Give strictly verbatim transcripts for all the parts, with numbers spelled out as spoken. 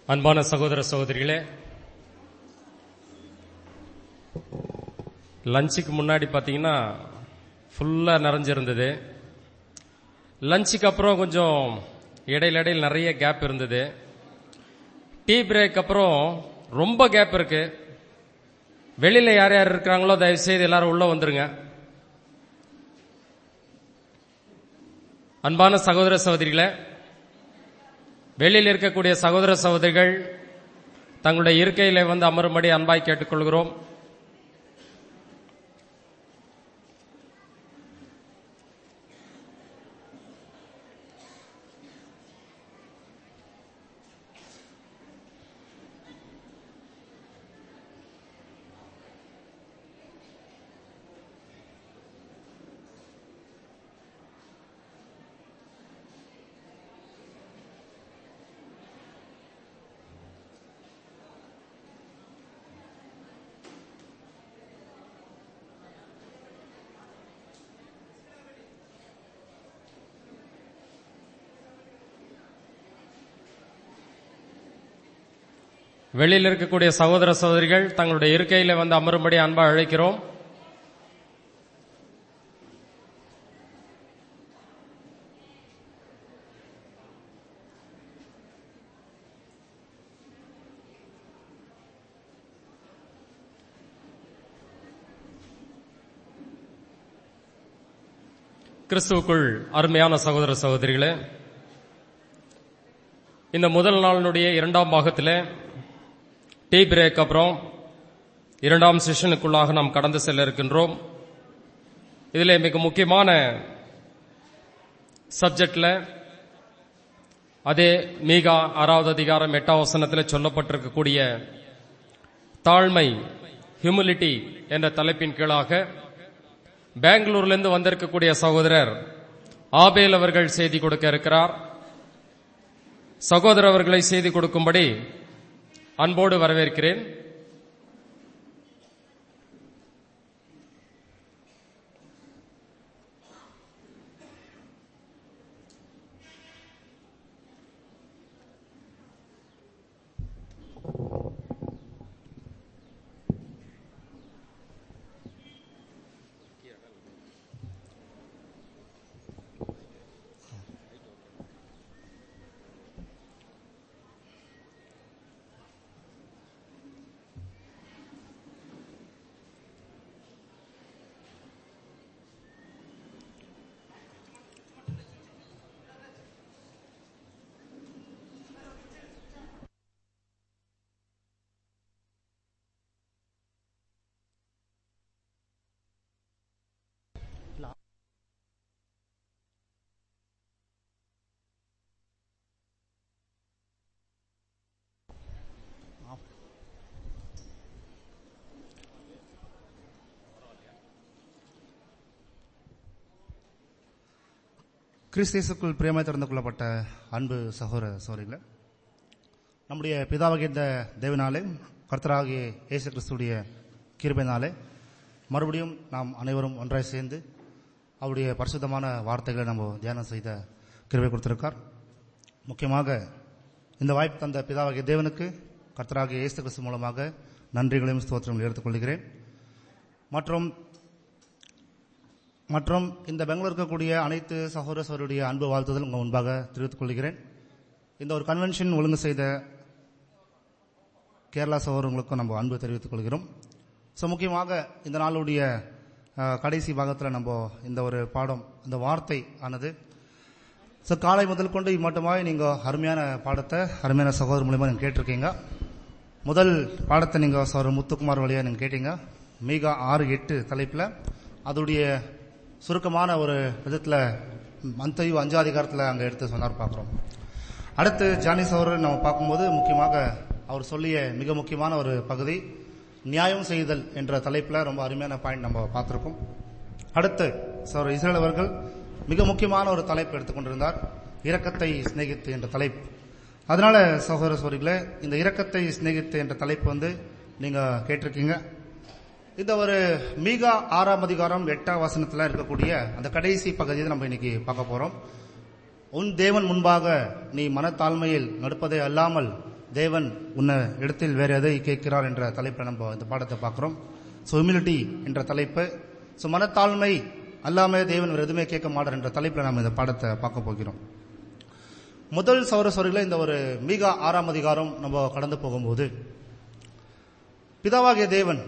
அன்பான சகோதர சகோதரிகளே, லஞ்சுக்கு முன்னாடி பார்த்தீங்கன்னா ஃபுல்லாக நிறைஞ்சிருந்தது. லஞ்சுக்கு அப்புறம் கொஞ்சம் இடையில இடையில் நிறைய கேப் இருந்தது. டீ பிரேக் அப்புறம் ரொம்ப கேப் இருக்கு. வெளியில யார் யார் இருக்கிறாங்களோ தயவு செய்து எல்லாரும் உள்ள வந்துருங்க. அன்பான சகோதர சகோதரிகளே, வெளியில் இருக்கக்கூடிய சகோதர சகோதரிகள் தங்களுடைய இருக்கையிலே வந்து அமரும்படி அன்பாய் கேட்டுக்கொள்கிறோம். வெளியில் இருக்கக்கூடிய சகோதர சகோதரிகள் தங்களுடைய இருக்கையில வந்து அமரும்படி அன்பா அழைக்கிறோம். கிறிஸ்துவுக்குள் அருமையான சகோதர சகோதரிகளே, இந்த முதல் நாளினுடைய இரண்டாம் பாகத்திலே டீ பிரேக் அப்புறம் இரண்டாம் செஷனுக்குள்ளாக நாம் கடந்து செல்ல இருக்கின்றோம். இதிலே மிக முக்கியமான சப்ஜெக்ட்ல அதே மீகா ஆறாவது அதிகாரம் எட்டாம் வசனத்தில் சொல்லப்பட்டிருக்கக்கூடிய தாழ்மை, ஹியூமிலிட்டி என்ற தலைப்பின் கீழாக பெங்களூரிலிருந்து வந்திருக்கக்கூடிய சகோதரர் ஆபேல் அவர்கள் செய்தி கொடுக்க இருக்கிறார். சகோதரர் அவர்களை செய்தி கொடுக்கும்படி அன்போடு வரவேற்கிறேன். கிறிஸ்தேசுக்குள் பிரியமாய் திறந்து கொள்ளப்பட்ட அன்பு சகோதர சகோதரிகளே, நம்முடைய பிதாவாகிய இந்த தேவனாலே, கர்த்தராகிய இயேசு கிறிஸ்துடைய கிருபையினாலே மறுபடியும் நாம் அனைவரும் ஒன்றாய் சேர்ந்து அவருடைய பரிசுத்தமான வார்த்தைகளை நம்ம தியானம் செய்த கிருபை கொடுத்திருக்கார். முக்கியமாக இந்த வாய்ப்பு தந்த பிதாவாகிய தேவனுக்கு கர்த்தராகிய இயேசு கிறிஸ்து மூலமாக நன்றிகளையும் ஸ்தோத்திரங்களையும் எடுத்துக்கொள்கிறேன். மற்றும் மற்றும் இந்த பெங்களூர் இருக்கக்கூடிய அனைத்து சகோதர சகோதரருடைய அன்பு வாழ்த்துதல் உங்கள் முன்பாக தெரிவித்துக் கொள்கிறேன். இந்த ஒரு கன்வென்ஷன் ஒழுங்கு செய்த கேரளா சகோதரர்களுக்கும் நம்ம அன்பு தெரிவித்துக் கொள்கிறோம். ஸோ முக்கியமாக இந்த நாளுடைய கடைசி பாகத்தில் நம்ம இந்த ஒரு பாடம், இந்த வார்த்தை ஆனது ஸோ காலை முதல் கொண்டு இம்மட்டுமாய் நீங்கள் அருமையான பாடத்தை அருமையான சகோதரர் மூலியமாக நீங்கள் கேட்டிருக்கீங்க. முதல் பாடத்தை நீங்கள் சகோதரர் முத்துக்குமார் வழியாக நீங்கள் கேட்டீங்க. மீகா ஆறு எட்டு தலைப்பில் அதோடைய சுருக்கமான ஒரு விதத்தில் மத்தேயு அஞ்சாம் அதிகாரத்தில் அங்கே எடுத்து சொன்னார் பார்க்குறோம். அடுத்து ஜானி சகோதரர் நம்ம பார்க்கும்போது முக்கியமாக அவர் சொல்லிய மிக முக்கியமான ஒரு பகுதி நியாயம் செய்தல் என்ற தலைப்பில் ரொம்ப அருமையான பாயிண்ட் நம்ம பார்த்துருக்கோம். அடுத்து சகோதரர் இஸ்ரேல் அவர்கள் மிக முக்கியமான ஒரு தலைப்பு எடுத்துக்கொண்டிருந்தார், இரக்கத்தை சிநேகித்து என்ற தலைப்பு. அதனால சகோதர சகோதரிகளே, இந்த இரக்கத்தை சிநேகித்து என்ற தலைப்பு வந்து நீங்க கேட்டிருக்கீங்க. இந்த ஒரு மீகா ஆறாம் அதிகாரம் எட்டாம் வசனத்துல இருக்கக்கூடிய அந்த கடைசி பகுதியை நம்ம இன்னைக்கு பார்க்க போறோம். உன் தேவன் முன்பாக நீ மனத்தாழ்மையில் நடப்பதே அல்லாமல் தேவன் உன்னை இடத்தில் வேற எதை கேட்கிறார் என்ற தலைப்பில் நம்ம இந்த பாடத்தை பார்க்கிறோம். ஸோ ஹியூமிலிட்டி என்ற தலைப்பு. ஸோ மனத்தாழ்மை அல்லாம தேவன் வேறு எதுவுமே கேட்க மாட்டார் என்ற தலைப்பில் நம்ம இந்த பாடத்தை பார்க்க போகிறோம். முதல் சௌர சௌரிகளை இந்த ஒரு மீகா ஆறாம் அதிகாரம் நம்ம கடந்து போகும்போது பிதாவாகிய தேவன்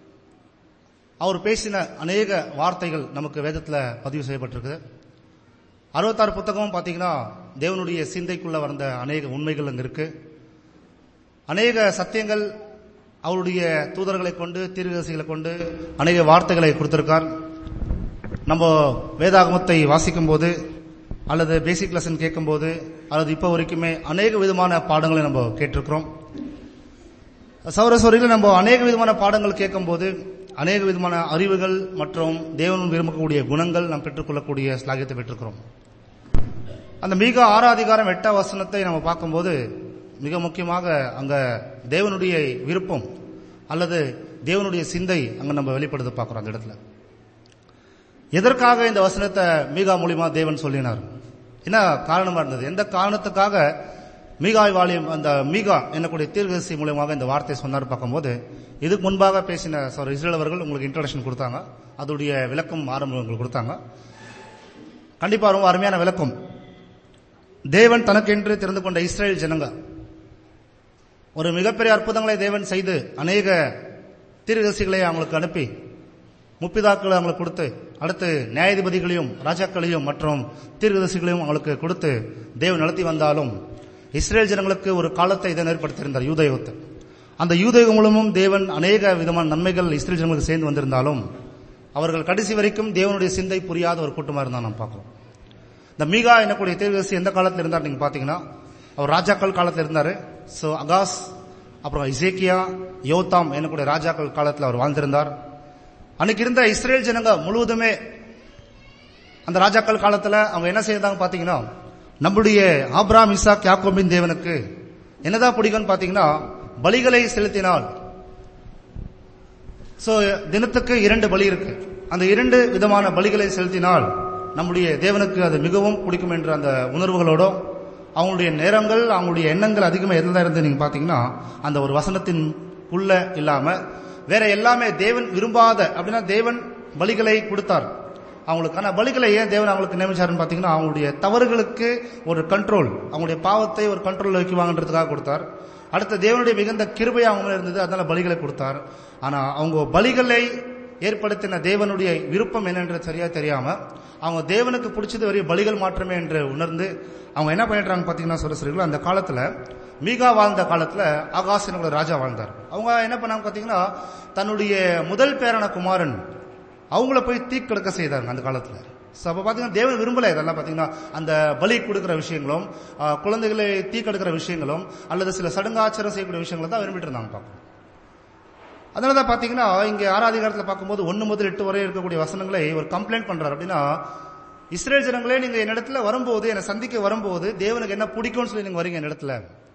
அவர் பேசின அநேக வார்த்தைகள் நமக்கு வேதத்தில் பதிவு செய்யப்பட்டிருக்கு. அறுபத்தாறு புத்தகமும் பார்த்தீங்கன்னா தேவனுடைய சிந்தைக்குள்ள வந்த அநேக உண்மைகள் அங்கே இருக்கு. அநேக சத்தியங்கள் அவருடைய தூதர்களை கொண்டு தீர்க்கதரிசிகளை கொண்டு அநேக வார்த்தைகளை கொடுத்திருக்கார். நம்ம வேதாகமத்தை வாசிக்கும் போது அல்லது பேசிக் லெசன் கேட்கும் போது அல்லது இப்போ வரைக்குமே அநேக விதமான பாடங்களை நம்ம கேட்டிருக்கிறோம். சௌரஸ்வரியில் நம்ம அநேக விதமான பாடங்கள் கேட்கும் போது அநேக விதமான அறிவுகள் மற்றும் தேவன் விரும்பக்கூடிய குணங்கள் நாம் பெற்றுக்கொள்ளக்கூடிய ஸ்லாகியத்தை பெற்றிருக்கிறோம். அந்த மீகா ஆறாம் அதிகாரம் எட்டாம் வசனத்தை நம்ம பார்க்கும்போது மிக முக்கியமாக அங்க தேவனுடைய விருப்பம் அல்லது தேவனுடைய சிந்தை அங்க நம்ம வெளிப்படுத்த பார்க்கிறோம். அந்த இடத்துல எதற்காக இந்த வசனத்தை மீகா மூலியமா தேவன் சொல்லினார், என்ன காரணமா இருந்தது, எந்த காரணத்துக்காக மீகாய் வாலியம் அந்த மீகா என்னக்கூடிய தீர்க்கதரிசி மூலமாக இந்த வார்த்தை சொன்னார் பார்க்கும்போது இதுக்கு முன்பாக பேசின சார் இஸ்ரேல் அவர்கள் உங்களுக்கு இன்ட்ரோடக்ஷன் கொடுத்தாங்க. அதோடைய விளக்கம் ஆரம்பம் உங்களுக்கு கொடுத்தாங்க. கண்டிப்பா ரொம்ப அருமையான விளக்கம். தேவன் தனக்கென்று தெரிந்து கொண்ட இஸ்ரேல் ஜனங்க ஒரு மிகப்பெரிய அற்புதங்களை தேவன் செய்து அநேக தீர்க்கதரிசிகளை அவங்களுக்கு அனுப்பி முப்பிதாக்களை அவங்களுக்கு கொடுத்து அடுத்து நியாயாதிபதிகளையும் ராஜாக்களையும் மற்றும் தீர்க்கதரிசிகளையும் அவங்களுக்கு கொடுத்து தேவன் நடத்தி வந்தாலும் இஸ்ரேல் ஜனங்களுக்கு ஒரு காலத்தை இதை ஏற்படுத்தியிருந்தார், யூதயுகத்தை. அந்த யூதயுகம் மூலமும் தேவன் அநேக விதமான நன்மைகள் இஸ்ரேல் ஜனங்களுக்கு சேர்ந்து வந்திருந்தாலும் அவர்கள் கடைசி வரைக்கும் தேவனுடைய சிந்தை புரியாத ஒரு கூட்டமா இருந்தா நம்ம பார்க்கிறோம். இந்த மீகா என்னக்கூடிய தீர்க்கதரிசி எந்த காலத்தில் இருந்தார் நீங்க பாத்தீங்கன்னா அவர் ராஜாக்கள் காலத்தில் இருந்தாரு. சோ அகாஸ் அப்புறம் இசேக்கியா யோதாம் என்னக்கூடிய ராஜாக்கள் காலத்தில் அவர் வாழ்ந்திருந்தார். அன்னைக்கு இருந்த இஸ்ரேல் ஜனங்க முழுவதுமே அந்த ராஜாக்கள் காலத்துல அவங்க என்ன செய்தாங்க பாத்தீங்கன்னா நம்முடைய ஆபிரகாம் ஈசாக் யாக்கோபின் தேவனுக்கு என்னதான் பிடிக்கும்னு பாத்தீங்கன்னா பலிகளை செலுத்தினால். சோ தினத்துக்கு இரண்டு பலி இருக்கு. அந்த இரண்டு விதமான பலிகளை செலுத்தினால் நம்முடைய தேவனுக்கு அது மிகவும் பிடிக்கும் என்ற அந்த உணர்வுகளோட அவங்களுடைய நேரங்கள் அவங்களுடைய எண்ணங்கள் அதிகமா எதுல இருந்து நீங்க பாத்தீங்கன்னா அந்த ஒரு வசனத்தின் உள்ள இல்லாம வேற எல்லாமே தேவன் விரும்பாத அப்படின்னா தேவன் பலிகளை கொடுத்தார் அவங்களுக்கு. ஆனா பலிகளை ஏன் தேவன் அவங்களுக்கு நியமிச்சாருன்னு பாத்தீங்கன்னா அவங்களுடைய தவறுகளுக்கு ஒரு கண்ட்ரோல், அவங்களுடைய பாவத்தை ஒரு கண்ட்ரோல் வைக்குவாங்கன்றதுக்காக கொடுத்தார். அடுத்த தேவனுடைய மிகுந்த கிருபை அவங்க இருந்தது, அதனால பலிகளை கொடுத்தார். ஆனா அவங்க பலிகளை ஏற்படுத்தின தேவனுடைய விருப்பம் என்னன்றது சரியா தெரியாம அவங்க தேவனுக்கு பிடிச்சது வரையும் பலிகள் மாற்றமே என்று உணர்ந்து அவங்க என்ன பண்ணிட்டாங்க பாத்தீங்கன்னா சொல்ல அந்த காலத்துல மீகா வாழ்ந்த காலத்துல ஆகாஸ் என்னோட ராஜா வாழ்ந்தார். அவங்க என்ன பண்ணாங்க பாத்தீங்கன்னா தன்னுடைய முதல் பேரான குமாரன் அவங்கள போய் தீக்கெடுக்க செய்தாங்க அந்த காலத்துல. அப்ப பாத்தீங்கன்னா தேவன் விரும்பல இதெல்லாம் பாத்தீங்கன்னா அந்த பலி கொடுக்கிற விஷயங்களும் குழந்தைகளை தீக்கெடுக்கிற விஷயங்களும் அல்லது சில சடங்காச்சாரம் செய்யக்கூடிய விஷயங்களை தான் விரும்பிட்டு இருந்தாங்க பார்ப்போம். அதனாலதான் பாத்தீங்கன்னா இங்க ஆறாதிகாரத்துல பார்க்கும்போது ஒன்னு முதல் எட்டு வரை இருக்கக்கூடிய வசனங்களை ஒரு கம்ப்ளைண்ட் பண்றாரு. அப்படின்னா இஸ்ரேல் ஜனங்களே நீங்க என்னிடத்துல வரும்போது என்னை சந்திக்க வரும்போது தேவனுக்கு என்ன பிடிக்கும்னு சொல்லி நீங்க வரீங்க என்னிடத்துல.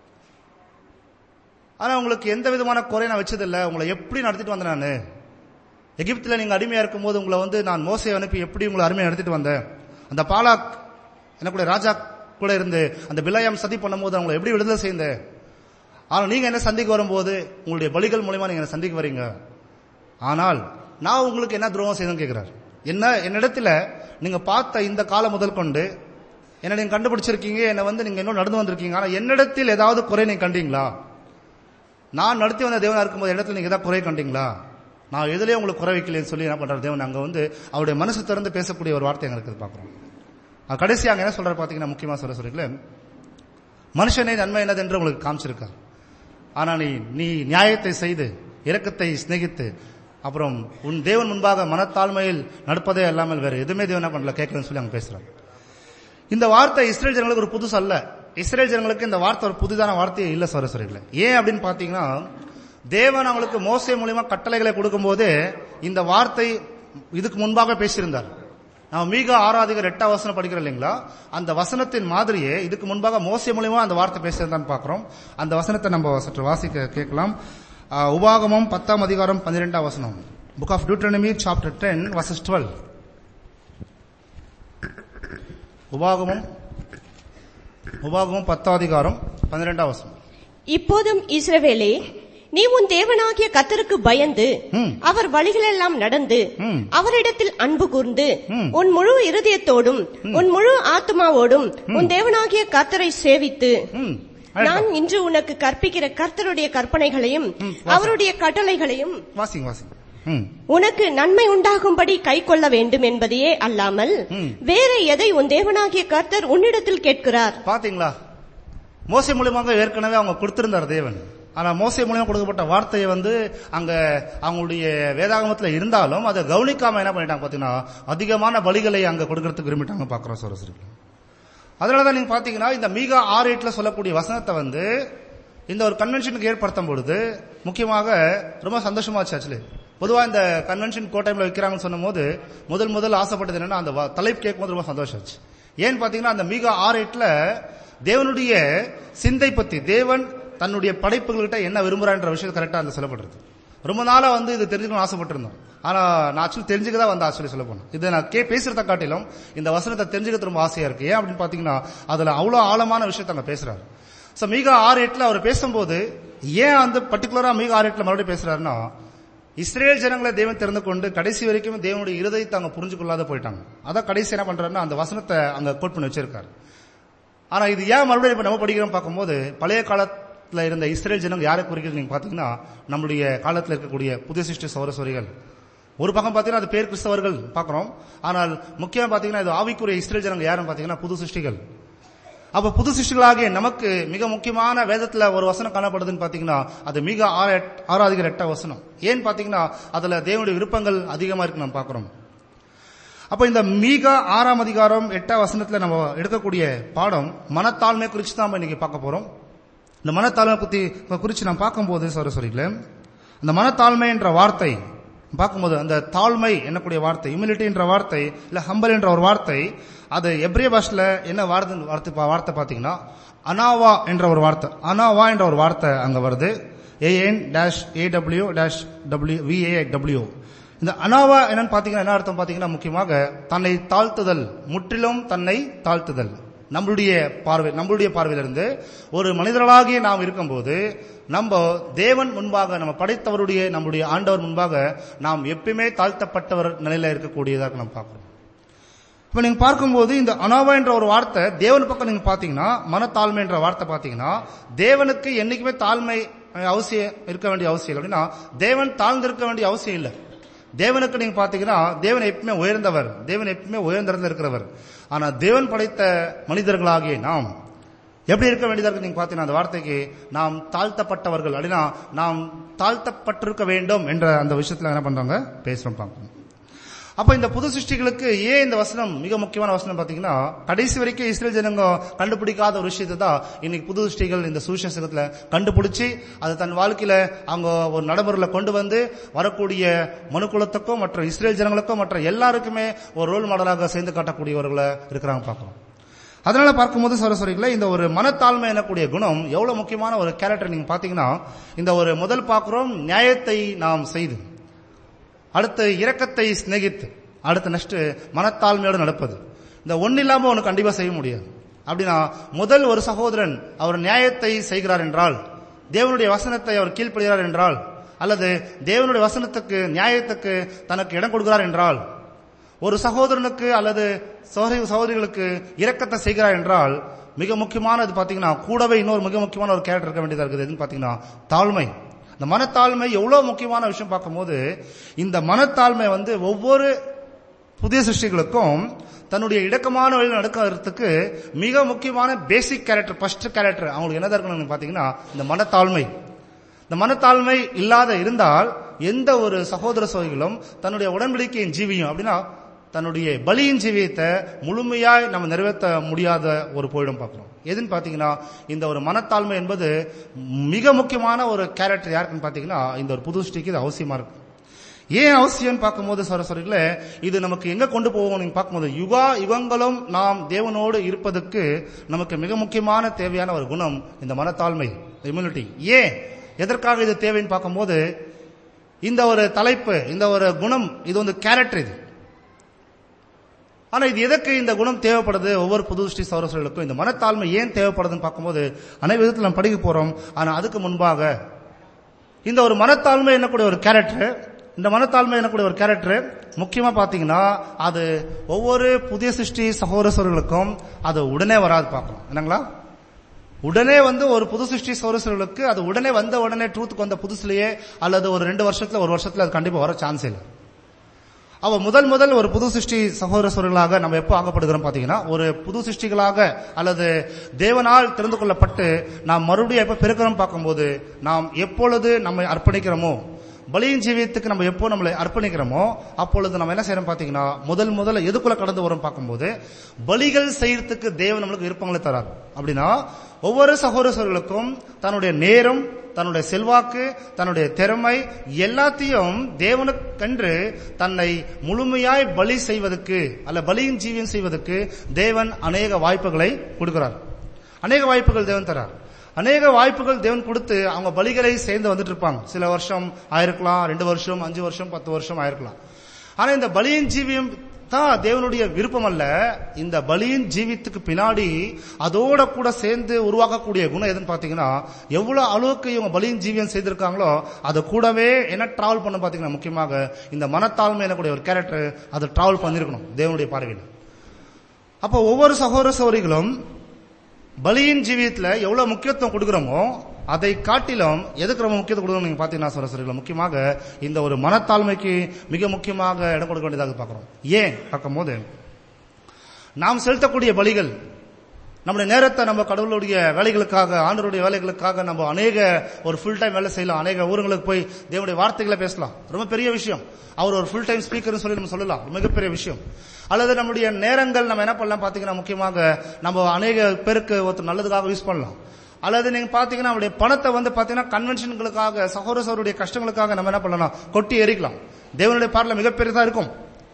ஆனா உங்களுக்கு எந்த விதமான குறை நான் வச்சதில்லை. உங்களை எப்படி நடத்திட்டு வந்தேன் நான் எகிப்துல நீங்க அடிமையா இருக்கும் போது உங்களை வந்து நான் மோசையை அனுப்பி எப்படி உங்களை அருமையா நடத்திட்டு வந்தேன். அந்த பாலாக் எனக்குடைய ராஜா கூட இருந்து அந்த பிலாயாம் சதி பண்ணும் போது அவங்களை எப்படி விடுதலை செய்தேன். ஆனா நீங்க என்ன சந்திக்க வரும்போது உங்களுடைய பலிகள் மூலமா நீங்க என்ன சந்திக்க வரீங்க. ஆனால் நான் உங்களுக்கு என்ன துரோகம் செய்தேன்னு கேட்கிறார். என்ன என்னிடத்துல நீங்க பார்த்த இந்த காலம் முதல் கொண்டு என்ன நீங்க கண்டுபிடிச்சிருக்கீங்க, என்ன வந்து நீங்க இன்னும் நடந்து வந்திருக்கீங்க. ஆனா என்னிடத்தில் ஏதாவது குறை நீங்க கண்டீங்களா? நான் நடத்தி வந்த தேவனா இருக்கும்போது இடத்துல நீங்க ஏதாவது குறை கண்டீங்களா? நான் எதுலயே உங்களுக்கு குறை வைக்கலன்னு சொல்லி என்ன பண்றாரு தேவன் அங்க வந்து அவருடைய மனசு திறந்து பேசக்கூடிய ஒரு வார்த்தை எங்களுக்கு பாக்குறோம். கடைசி அங்க என்ன சொல்றாரு பாத்தீங்கன்னா முக்கியமா சொல்ல சொல்றீங்களே மனுஷனை நன்மை என்னது என்று உங்களுக்கு காமிச்சிருக்கார். ஆனா நீ நீ நியாயத்தை செய்து இரக்கத்தை சிநேகித்து அப்புறம் உன் தேவன் முன்பாக மனத்தாழ்மையில் நடப்பதே இல்லாமல் வேற எதுவுமே தேவன் பண்ணல கேட்கலன்னு சொல்லி அங்க பேசுறாங்க. இந்த வார்த்தை இஸ்ரேல் ஜனங்களுக்கு ஒரு புதுசு அல்ல. இஸ்ரேல் ஜனங்களுக்கு இந்த வார்த்தை ஒரு புதிதான வார்த்தையே இல்ல சரஸ்வரிகள. ஏன் அப்படின்னு பாத்தீங்கன்னா தேவன் அவங்களுக்கு மோசே மூலமா கட்டளைகளை கொடுக்கும் போது இந்த வார்த்தை இதுக்கு முன்பாக பேசியிருந்தார். நம்ம மீகா ஆறாதிகாரம் எட்டாம் வசனம் படிக்கிறோம் இல்லைங்களா, அந்த வசனத்தின் மாதிரியே இதுக்கு முன்பாக மோசே மூலமா அந்த வார்த்தை பேசியிருந்தான்னு பாக்குறோம். அந்த வசனத்தை நம்ம சற்று வாசிக்க கேட்கலாம். உபாகமம் பத்தாம் அதிகாரம் பன்னிரெண்டாம் வசனம். Book of Deuteronomy chapter ten verses twelve. உபாகமம் உபாகமம் பத்தாம் அதிகாரம் பன்னிரெண்டாம் வசனம். இப்போதும் இஸ்ரவேலே, நீ உன் தேவனாகிய கர்த்தருக்கு பயந்து அவர் வழிகளெல்லாம் நடந்து அவரிடத்தில் அன்பு கூர்ந்து உன் முழு இருதயத்தோடும் உன் முழு ஆத்மாவோடும் உன் தேவனாகிய கர்த்தரை சேவித்து நான் இன்று உனக்கு கற்பிக்கிற கர்த்தருடைய கற்பனைகளையும் அவருடைய கட்டளைகளையும் உனக்கு நன்மை உண்டாகும்படி கை கொள்ள வேண்டும் என்பதையே அல்லாமல் வேற எதை உன் தேவனாகிய கர்த்தர் உன்னிடத்தில் கேட்கிறார். பாத்தீங்களா, மோசே மூலமாக ஏற்கனவே அவங்க கொடுத்திருந்தார் தேவன். ஆனா மோசே மூலமா கொடுக்கப்பட்ட வார்த்தையை வந்து அங்க அவங்களுடைய வேதாகமத்துல இருந்தாலும் அதை கவனிக்காம என்ன பண்ணிட்டாங்க பாத்தீங்கன்னா, அதிகமான பலிகளை அங்க கொடுக்கறதுக்கு விரும்பிட்டாங்க பாக்குறோம் சரஸ்வரி. அதனாலதான் நீங்க பாத்தீங்கன்னா இந்த மீகா ஆறு எட்டுல சொல்லக்கூடிய வசனத்தை வந்து இந்த ஒரு கன்வென்ஷனுக்கு ஏற்படுத்தும் பொழுது முக்கியமாக ரொம்ப சந்தோஷமாச்சு. ஆக்சுவலி பொதுவா இந்த கன்வென்ஷன் கோ டைம்ல வைக்கிறாங்கன்னு சொன்னும் போது முதல் முதல் ஆசைப்பட்டது என்னன்னா அந்த தலைப்பு கேட்கும் போது ரொம்ப சந்தோஷம் ஆச்சு. ஏன்னு பாத்தீங்கன்னா அந்த மீகா ஆறு எட்டுல தேவனுடைய சிந்தை பத்தி, தேவன் தன்னுடைய படைப்புகள்கிட்ட என்ன விரும்புறான்ற விஷயம் கரெக்டா அந்த சொல்லப்படுறது. ரொம்ப நாளா வந்து இது தெரிஞ்சுக்கணும் ஆசைப்பட்டிருந்தோம். ஆனா நான் ஆக்சுவலி தெரிஞ்சுக்கதான் வந்து ஆக்சுவலி சொல்ல போனேன். இதை நான் கே பேசுறத காட்டிலும் இந்த வசனத்தை தெரிஞ்சுக்கிறது ரொம்ப ஆசையா இருக்கு. ஏன் அப்படின்னு பாத்தீங்கன்னா அதுல அவ்வளவு ஆழமான விஷயத்த அங்க பேசுறாரு. சோ மீகா ஆறு எட்டுல அவர் பேசும்போது ஏன் அந்த பர்டிகுலரா மீகா ஆறு எட்டுல மறுபடியும் பேசுறாருன்னா, இஸ்ரேல் ஜனங்களை தேவன் திறந்து கொண்டு கடைசி வரைக்கும் தேவனுடைய இருதயத்தை அங்க புரிஞ்சு கொள்ளாத போயிட்டாங்க. அதான் கடைசி என்ன பண்றாருன்னா அந்த வசனத்தை அங்க கோட் பண்ணி வச்சிருக்காரு. ஆனா இது ஏன் மறுபடியும் இப்ப நம்ம படிக்கிறோம் பார்க்கும்போது, பழைய காலத்துல இருந்த இஸ்ரேல் ஜனங்க யாரை குறிக்கிறது நீங்க பாத்தீங்கன்னா நம்முடைய காலத்துல இருக்கக்கூடிய புதிய சிருஷ்டி சௌரஸ்வரிகள். ஒரு பக்கம் பாத்தீங்கன்னா அது பேர் கிறிஸ்தவர்கள் பாக்குறோம். ஆனால் முக்கியமா பாத்தீங்கன்னா இது ஆவிக்குரிய இஸ்ரேல் ஜனங்க யாருன்னு பாத்தீங்கன்னா புது சிருஷ்டிகள். அப்ப புது சிருஷ்டிகளாகிய நமக்கு மிக முக்கியமான வேதத்துல ஒரு வசனம் காணப்படுதுன்னு பாத்தீங்கன்னா அது மிக ஆறாதிகார எட்ட வசனம். ஏன்னு பாத்தீங்கன்னா அதுல தேவனுடைய விருப்பங்கள் அதிகமா இருக்கு நம்ம பாக்குறோம். அப்ப இந்த மீகா ஆறாம் அதிகாரம் எட்டாம் வசனத்துல நம்ம எடுக்கக்கூடிய பாடம் மனத்தாழ்மை குறிச்சு தான் நம்ம இன்னைக்கு பார்க்க போறோம். இந்த மனத்தாழ்மை பத்தி குறிச்சு நான் பார்க்கும்போது சரஸ்வரிகளே, அந்த மனத்தாழ்மை என்ற வார்த்தை பார்க்கும்போது அந்த தாழ்மை என்னக்கூடிய வார்த்தை, ஹியூமிலிட்டி என்ற வார்த்தை இல்ல ஹம்பல் என்ற ஒரு வார்த்தை, அது எப்ரிய பாஷையில என்ன வார்த்தை வார்த்தை பாத்தீங்கன்னா அனாவா என்ற ஒரு வார்த்தை. அனாவா என்ற ஒரு வார்த்தை அங்க வருது. A N dash A W dash W V A W. இந்த அனாவா என்னன்னு பாத்தீங்கன்னா என்ன அர்த்தம் பாத்தீங்கன்னா முக்கியமாக தன்னை தாழ்த்துதல், முற்றிலும் தன்னை தாழ்த்துதல். நம்மளுடைய பார்வை நம்மளுடைய பார்வையிலிருந்து ஒரு மனிதர்களாகிய நாம் இருக்கும்போது நம்ம தேவன் முன்பாக, நம்ம படைத்தவருடைய நம்முடைய ஆண்டவர் முன்பாக நாம் எப்பயுமே தாழ்த்தப்பட்டவர் நிலையில இருக்கக்கூடியதாக நம்ம பார்க்கிறோம். இப்ப நீங்க பார்க்கும்போது இந்த அனாவா என்ற ஒரு வார்த்தை தேவன் பக்கம் நீங்க பாத்தீங்கன்னா மனத்தாழ்மை என்ற வார்த்தை பாத்தீங்கன்னா தேவனுக்கு என்னைக்குமே தாழ்மை அவசியம் இருக்க வேண்டிய அவசியம் இல்லை. அப்படின்னா தேவன் தாழ்ந்திருக்க வேண்டிய அவசியம் இல்லை. தேவனுக்கு நீங்க பாத்தீங்கன்னா தேவன் எப்பவுமே உயர்ந்தவர், தேவன் எப்பவுமே உயர்ந்திருந்து இருக்கிறவர். ஆனா தேவன் படைத்த மனிதர்களாகிய நாம் எப்படி இருக்க வேண்டியதா இருக்கு நீங்க பாத்தீங்கன்னா அந்த வார்த்தைக்கு நாம் தாழ்த்தப்பட்டவர்கள் அப்படின்னா நாம் தாழ்த்தப்பட்டிருக்க வேண்டும் என்ற அந்த விஷயத்துல என்ன பண்றாங்க பேசுறோம் பார்க்கணும். அப்ப இந்த புது சிருஷ்டிகளுக்கு ஏன் இந்த வசனம் மிக முக்கியமான வசனம் பாத்தீங்கன்னா கடைசி வரைக்கும் இஸ்ரேல் ஜனங்க கண்டுபிடிக்காத ஒரு விஷயத்தை தான் இன்னைக்கு புது சிருஷ்டிகள் இந்த சுவிசேஷத்துல கண்டுபிடிச்சு அதை தன் வாழ்க்கையில அவங்க ஒரு நடைமுறையில கொண்டு வந்து வரக்கூடிய மனுக்குலத்துக்கும் மற்ற இஸ்ரேல் ஜனங்களுக்கும் மற்ற எல்லாருக்குமே ஒரு ரோல் மாடலாக சேர்ந்து காட்டக்கூடியவர்களை இருக்கிறாங்க பார்க்கிறோம். அதனால பார்க்கும்போது சரஸ்வரிகளை இந்த ஒரு மனத்தாழ்மை எனக்கூடிய குணம் எவ்வளவு முக்கியமான ஒரு கேரக்டர் நீங்க பாத்தீங்கன்னா இந்த ஒரு முதல் பார்க்கிறோம் நியாயத்தை நாம் செய்து, அடுத்து இரக்கத்தை சிநேகித்து, அடுத்து நெக்ஸ்ட் மனத்தாழ்மையோடு நடப்பது. இந்த ஒன்னு இல்லாம ஒன்னு கண்டிப்பா செய்ய முடியாது. அப்படின்னா முதல் ஒரு சகோதரன் அவர் நியாயத்தை செய்கிறார் என்றால், தேவனுடைய வசனத்தை அவர் கீழ்ப்படுகிறார் என்றால், அல்லது தேவனுடைய வசனத்துக்கு நியாயத்துக்கு தனக்கு இடம் கொடுக்கிறார் என்றால், ஒரு சகோதரனுக்கு அல்லது சகோதரிகளுக்கு இரக்கத்தை செய்கிறார் என்றால் மிக முக்கியமானது பாத்தீங்கன்னா கூடவே இன்னொரு மிக முக்கியமான ஒரு கேரக்டர் இருக்க வேண்டியதா இருக்குது. எதுன்னு பாத்தீங்கன்னா தாழ்மை. இந்த மனத்தாழ்மை எவ்வளவு முக்கியமான விஷயம் பார்க்கும்போது இந்த மனத்தாழ்மை வந்து ஒவ்வொரு புதிய சிருஷ்டிகளுக்கும் தன்னுடைய இடக்கமான வழியில் நடக்கிறதுக்கு மிக முக்கியமான பேசிக் கேரக்டர், ஃபர்ஸ்ட் கேரக்டர் அவங்களுக்கு என்னதான் இருக்கணும்னு பாத்தீங்கன்னா இந்த மனத்தாழ்மை. இந்த மனத்தாழ்மை இல்லாத இருந்தால் எந்த ஒரு சகோதர சகோதரிகளும் தன்னுடைய உடன்படிக்கையின் ஜீவியம் அப்படின்னா தன்னுடைய பலியின் ஜீவியத்தை முழுமையாய் நம்ம நிறைவேற்ற முடியாத ஒரு போயிடம் பார்க்கிறோம். எதுன்னு பாத்தீங்கன்னா இந்த ஒரு மனத்தாழ்மை என்பது மிக முக்கியமான ஒரு கேரக்டர் யாருக்குன்னு பாத்தீங்கன்னா இந்த ஒரு புது சிருஷ்டிக்கு இது அவசியமா இருக்கு. ஏன் அவசியம் பார்க்கும்போது சரஸ்வரிகளே இது நமக்கு எங்க கொண்டு போவோம் நீங்க பார்க்கும்போது யுகா யுகங்களும் நாம் தேவனோடு இருப்பதற்கு நமக்கு மிக முக்கியமான தேவையான ஒரு குணம் இந்த மனத்தாழ்மை, இம்யூனிட்டி. ஏன் எதற்காக இது தேவைன்னு பார்க்கும்போது இந்த ஒரு தலைப்பு, இந்த ஒரு குணம், இது வந்து கேரக்டர். இது ஆனா இது எதற்கு இந்த குணம் தேவைப்படுது ஒவ்வொரு புது சிருஷ்டி சகோதரர்களுக்கும்? இந்த மனத்தாழ்மை ஏன் தேவைப்படுதுன்னு பார்க்கும்போது அனைத்து விதத்தில் நம்ம படிக்க போறோம். ஆனா அதுக்கு முன்பாக இந்த ஒரு மனத்தாழ்மை என்னக்கூடிய ஒரு கேரக்டர், இந்த மனத்தாழ்மை என்னக்கூடிய ஒரு கேரக்டர் முக்கியமா பாத்தீங்கன்னா அது ஒவ்வொரு புதிய சிருஷ்டி சகோதரர்களுக்கும் அது உடனே வராது பார்க்கணும். என்னங்களா? உடனே வந்து ஒரு புது சிருஷ்டி சகோதரர்களுக்கு அது உடனே வந்த உடனே ட்ரூத்துக்கு வந்த புதுசுலயே அல்லது ஒரு ரெண்டு வருஷத்துல ஒரு வருஷத்துல அது கண்டிப்பா வர சான்ஸ் இல்லை. அவ முதல் முதல் ஒரு புது சிருஷ்டி சகோதரர்களாக நம்ம எப்போ ஆகப்படுகிறோம் பாத்தீங்கன்னா, ஒரு புது சிருஷ்டிகளாக அல்லது தேவனால் தெரிந்து கொள்ளப்பட்டு நாம் மறுபடியும் எப்ப பிறக்கிறோம் பார்க்கும்போது, நாம் எப்பொழுது நம்மை அர்ப்பணிக்கிறோமோ, பலியின் ஜீவியத்துக்கு நம்ம எப்போ நம்மளை அர்ப்பணிக்கிறோமோ அப்பொழுது நம்ம என்ன செய்யறோம் பாத்தீங்கன்னா, முதல் முதல்ல எதுக்குள்ள கடந்து வரும் பார்க்கும்போது பலிகள் செய்யறதுக்கு தேவன் நம்மளுக்கு விருப்பங்களை தரார். அப்படின்னா ஒவ்வொரு சகோதரர்களுக்கும் தன்னுடைய நேரம், தன்னுடைய செல்வாக்கு, தன்னுடைய திறமை எல்லாத்தையும் தேவனுக்கென்று தன்னை முழுமையாய் பலி செய்வதற்கு அல்ல பலியின் ஜீவியம் செய்வதற்கு தேவன் அநேக வாய்ப்புகளை கொடுக்கிறார். அநேக வாய்ப்புகள் தேவன் தரார். அநேக வாய்ப்புகள் தேவன் கொடுத்து அவங்க பலிகளை சேர்ந்து வந்துட்டு இருப்பாங்க. சில வருஷம் ஆயிருக்கலாம், ரெண்டு வருஷம், அஞ்சு வருஷம், பத்து வருஷம் ஆயிருக்கலாம். ஆனா இந்த பலியின் ஜீவியம் தான் தேவனுடைய விருப்பம் அல்ல. இந்த பலியின் ஜீவித்துக்கு பின்னாடி அதோட கூட சேர்ந்து உருவாக்கக்கூடிய குணம் எதுன்னு பாத்தீங்கன்னா, எவ்வளவு அளவுக்கு இவங்க பலியின் ஜீவியம் செய்திருக்காங்களோ அதை கூடவே என்ன டிராவல் பண்ண பாத்தீங்கன்னா, முக்கியமாக இந்த மனத்தாழ்மை எனக்கூடிய ஒரு கேரக்டர் அதை டிராவல் பண்ணிருக்கணும் தேவனுடைய பார்வையில். அப்போ ஒவ்வொரு சகோதர சகோதரிகளும் பலியின் ஜீவியத்துல எவ்வளவு முக்கியத்துவம் கொடுக்கிறோமோ அதை காட்டிலும் எதுக்கு ரொம்ப முக்கியத்துவம் கொடுக்கணும் நீங்க பாத்தீங்கன்னா சகோதரர்கள், முக்கியமாக இந்த ஒரு மனத்தாழ்மைக்கு மிக முக்கியமாக இடம் கொடுக்க வேண்டியதாக பார்க்கிறோம். ஏன் பார்க்கும்போது நாம் செலுத்தக்கூடிய பலிகள் நம்முடைய நேரத்தை நம்ம கடவுளுடைய வேலைகளுக்காக, ஆண்டவருடைய வேலைகளுக்காக நம்ம அநேக ஒரு ஃபுல் டைம் வேலை செய்யலாம். அநேக ஊர்களுக்கு போய் தேவனுடைய வார்த்தைகளை பேசலாம். ரொம்ப பெரிய விஷயம். அவர் ஒரு ஃபுல் டைம் ஸ்பீக்கர்னு சொல்லி நம்ம சொல்லலாம், மிகப்பெரிய விஷயம். அல்லது நம்முடைய நேரங்கள் நம்ம என்ன பண்ணலாம் பாத்தீங்கன்னா, முக்கியமாக நம்ம அநேக பேருக்கு ஒருத்தர் நல்லதுக்காக யூஸ் பண்ணலாம். அல்லது நீங்க பாத்தீங்கன்னா நம்முடைய பணத்தை வந்து பாத்தீங்கன்னா கன்வென்ஷன்களுக்காக, சகோதர சகோதரிய கஷ்டங்களுக்காக நம்ம என்ன பண்ணலாம், கொட்டி எரிக்கலாம். தேவனுடைய பார்வையில் மிகப்பெரியதா இருக்கும்.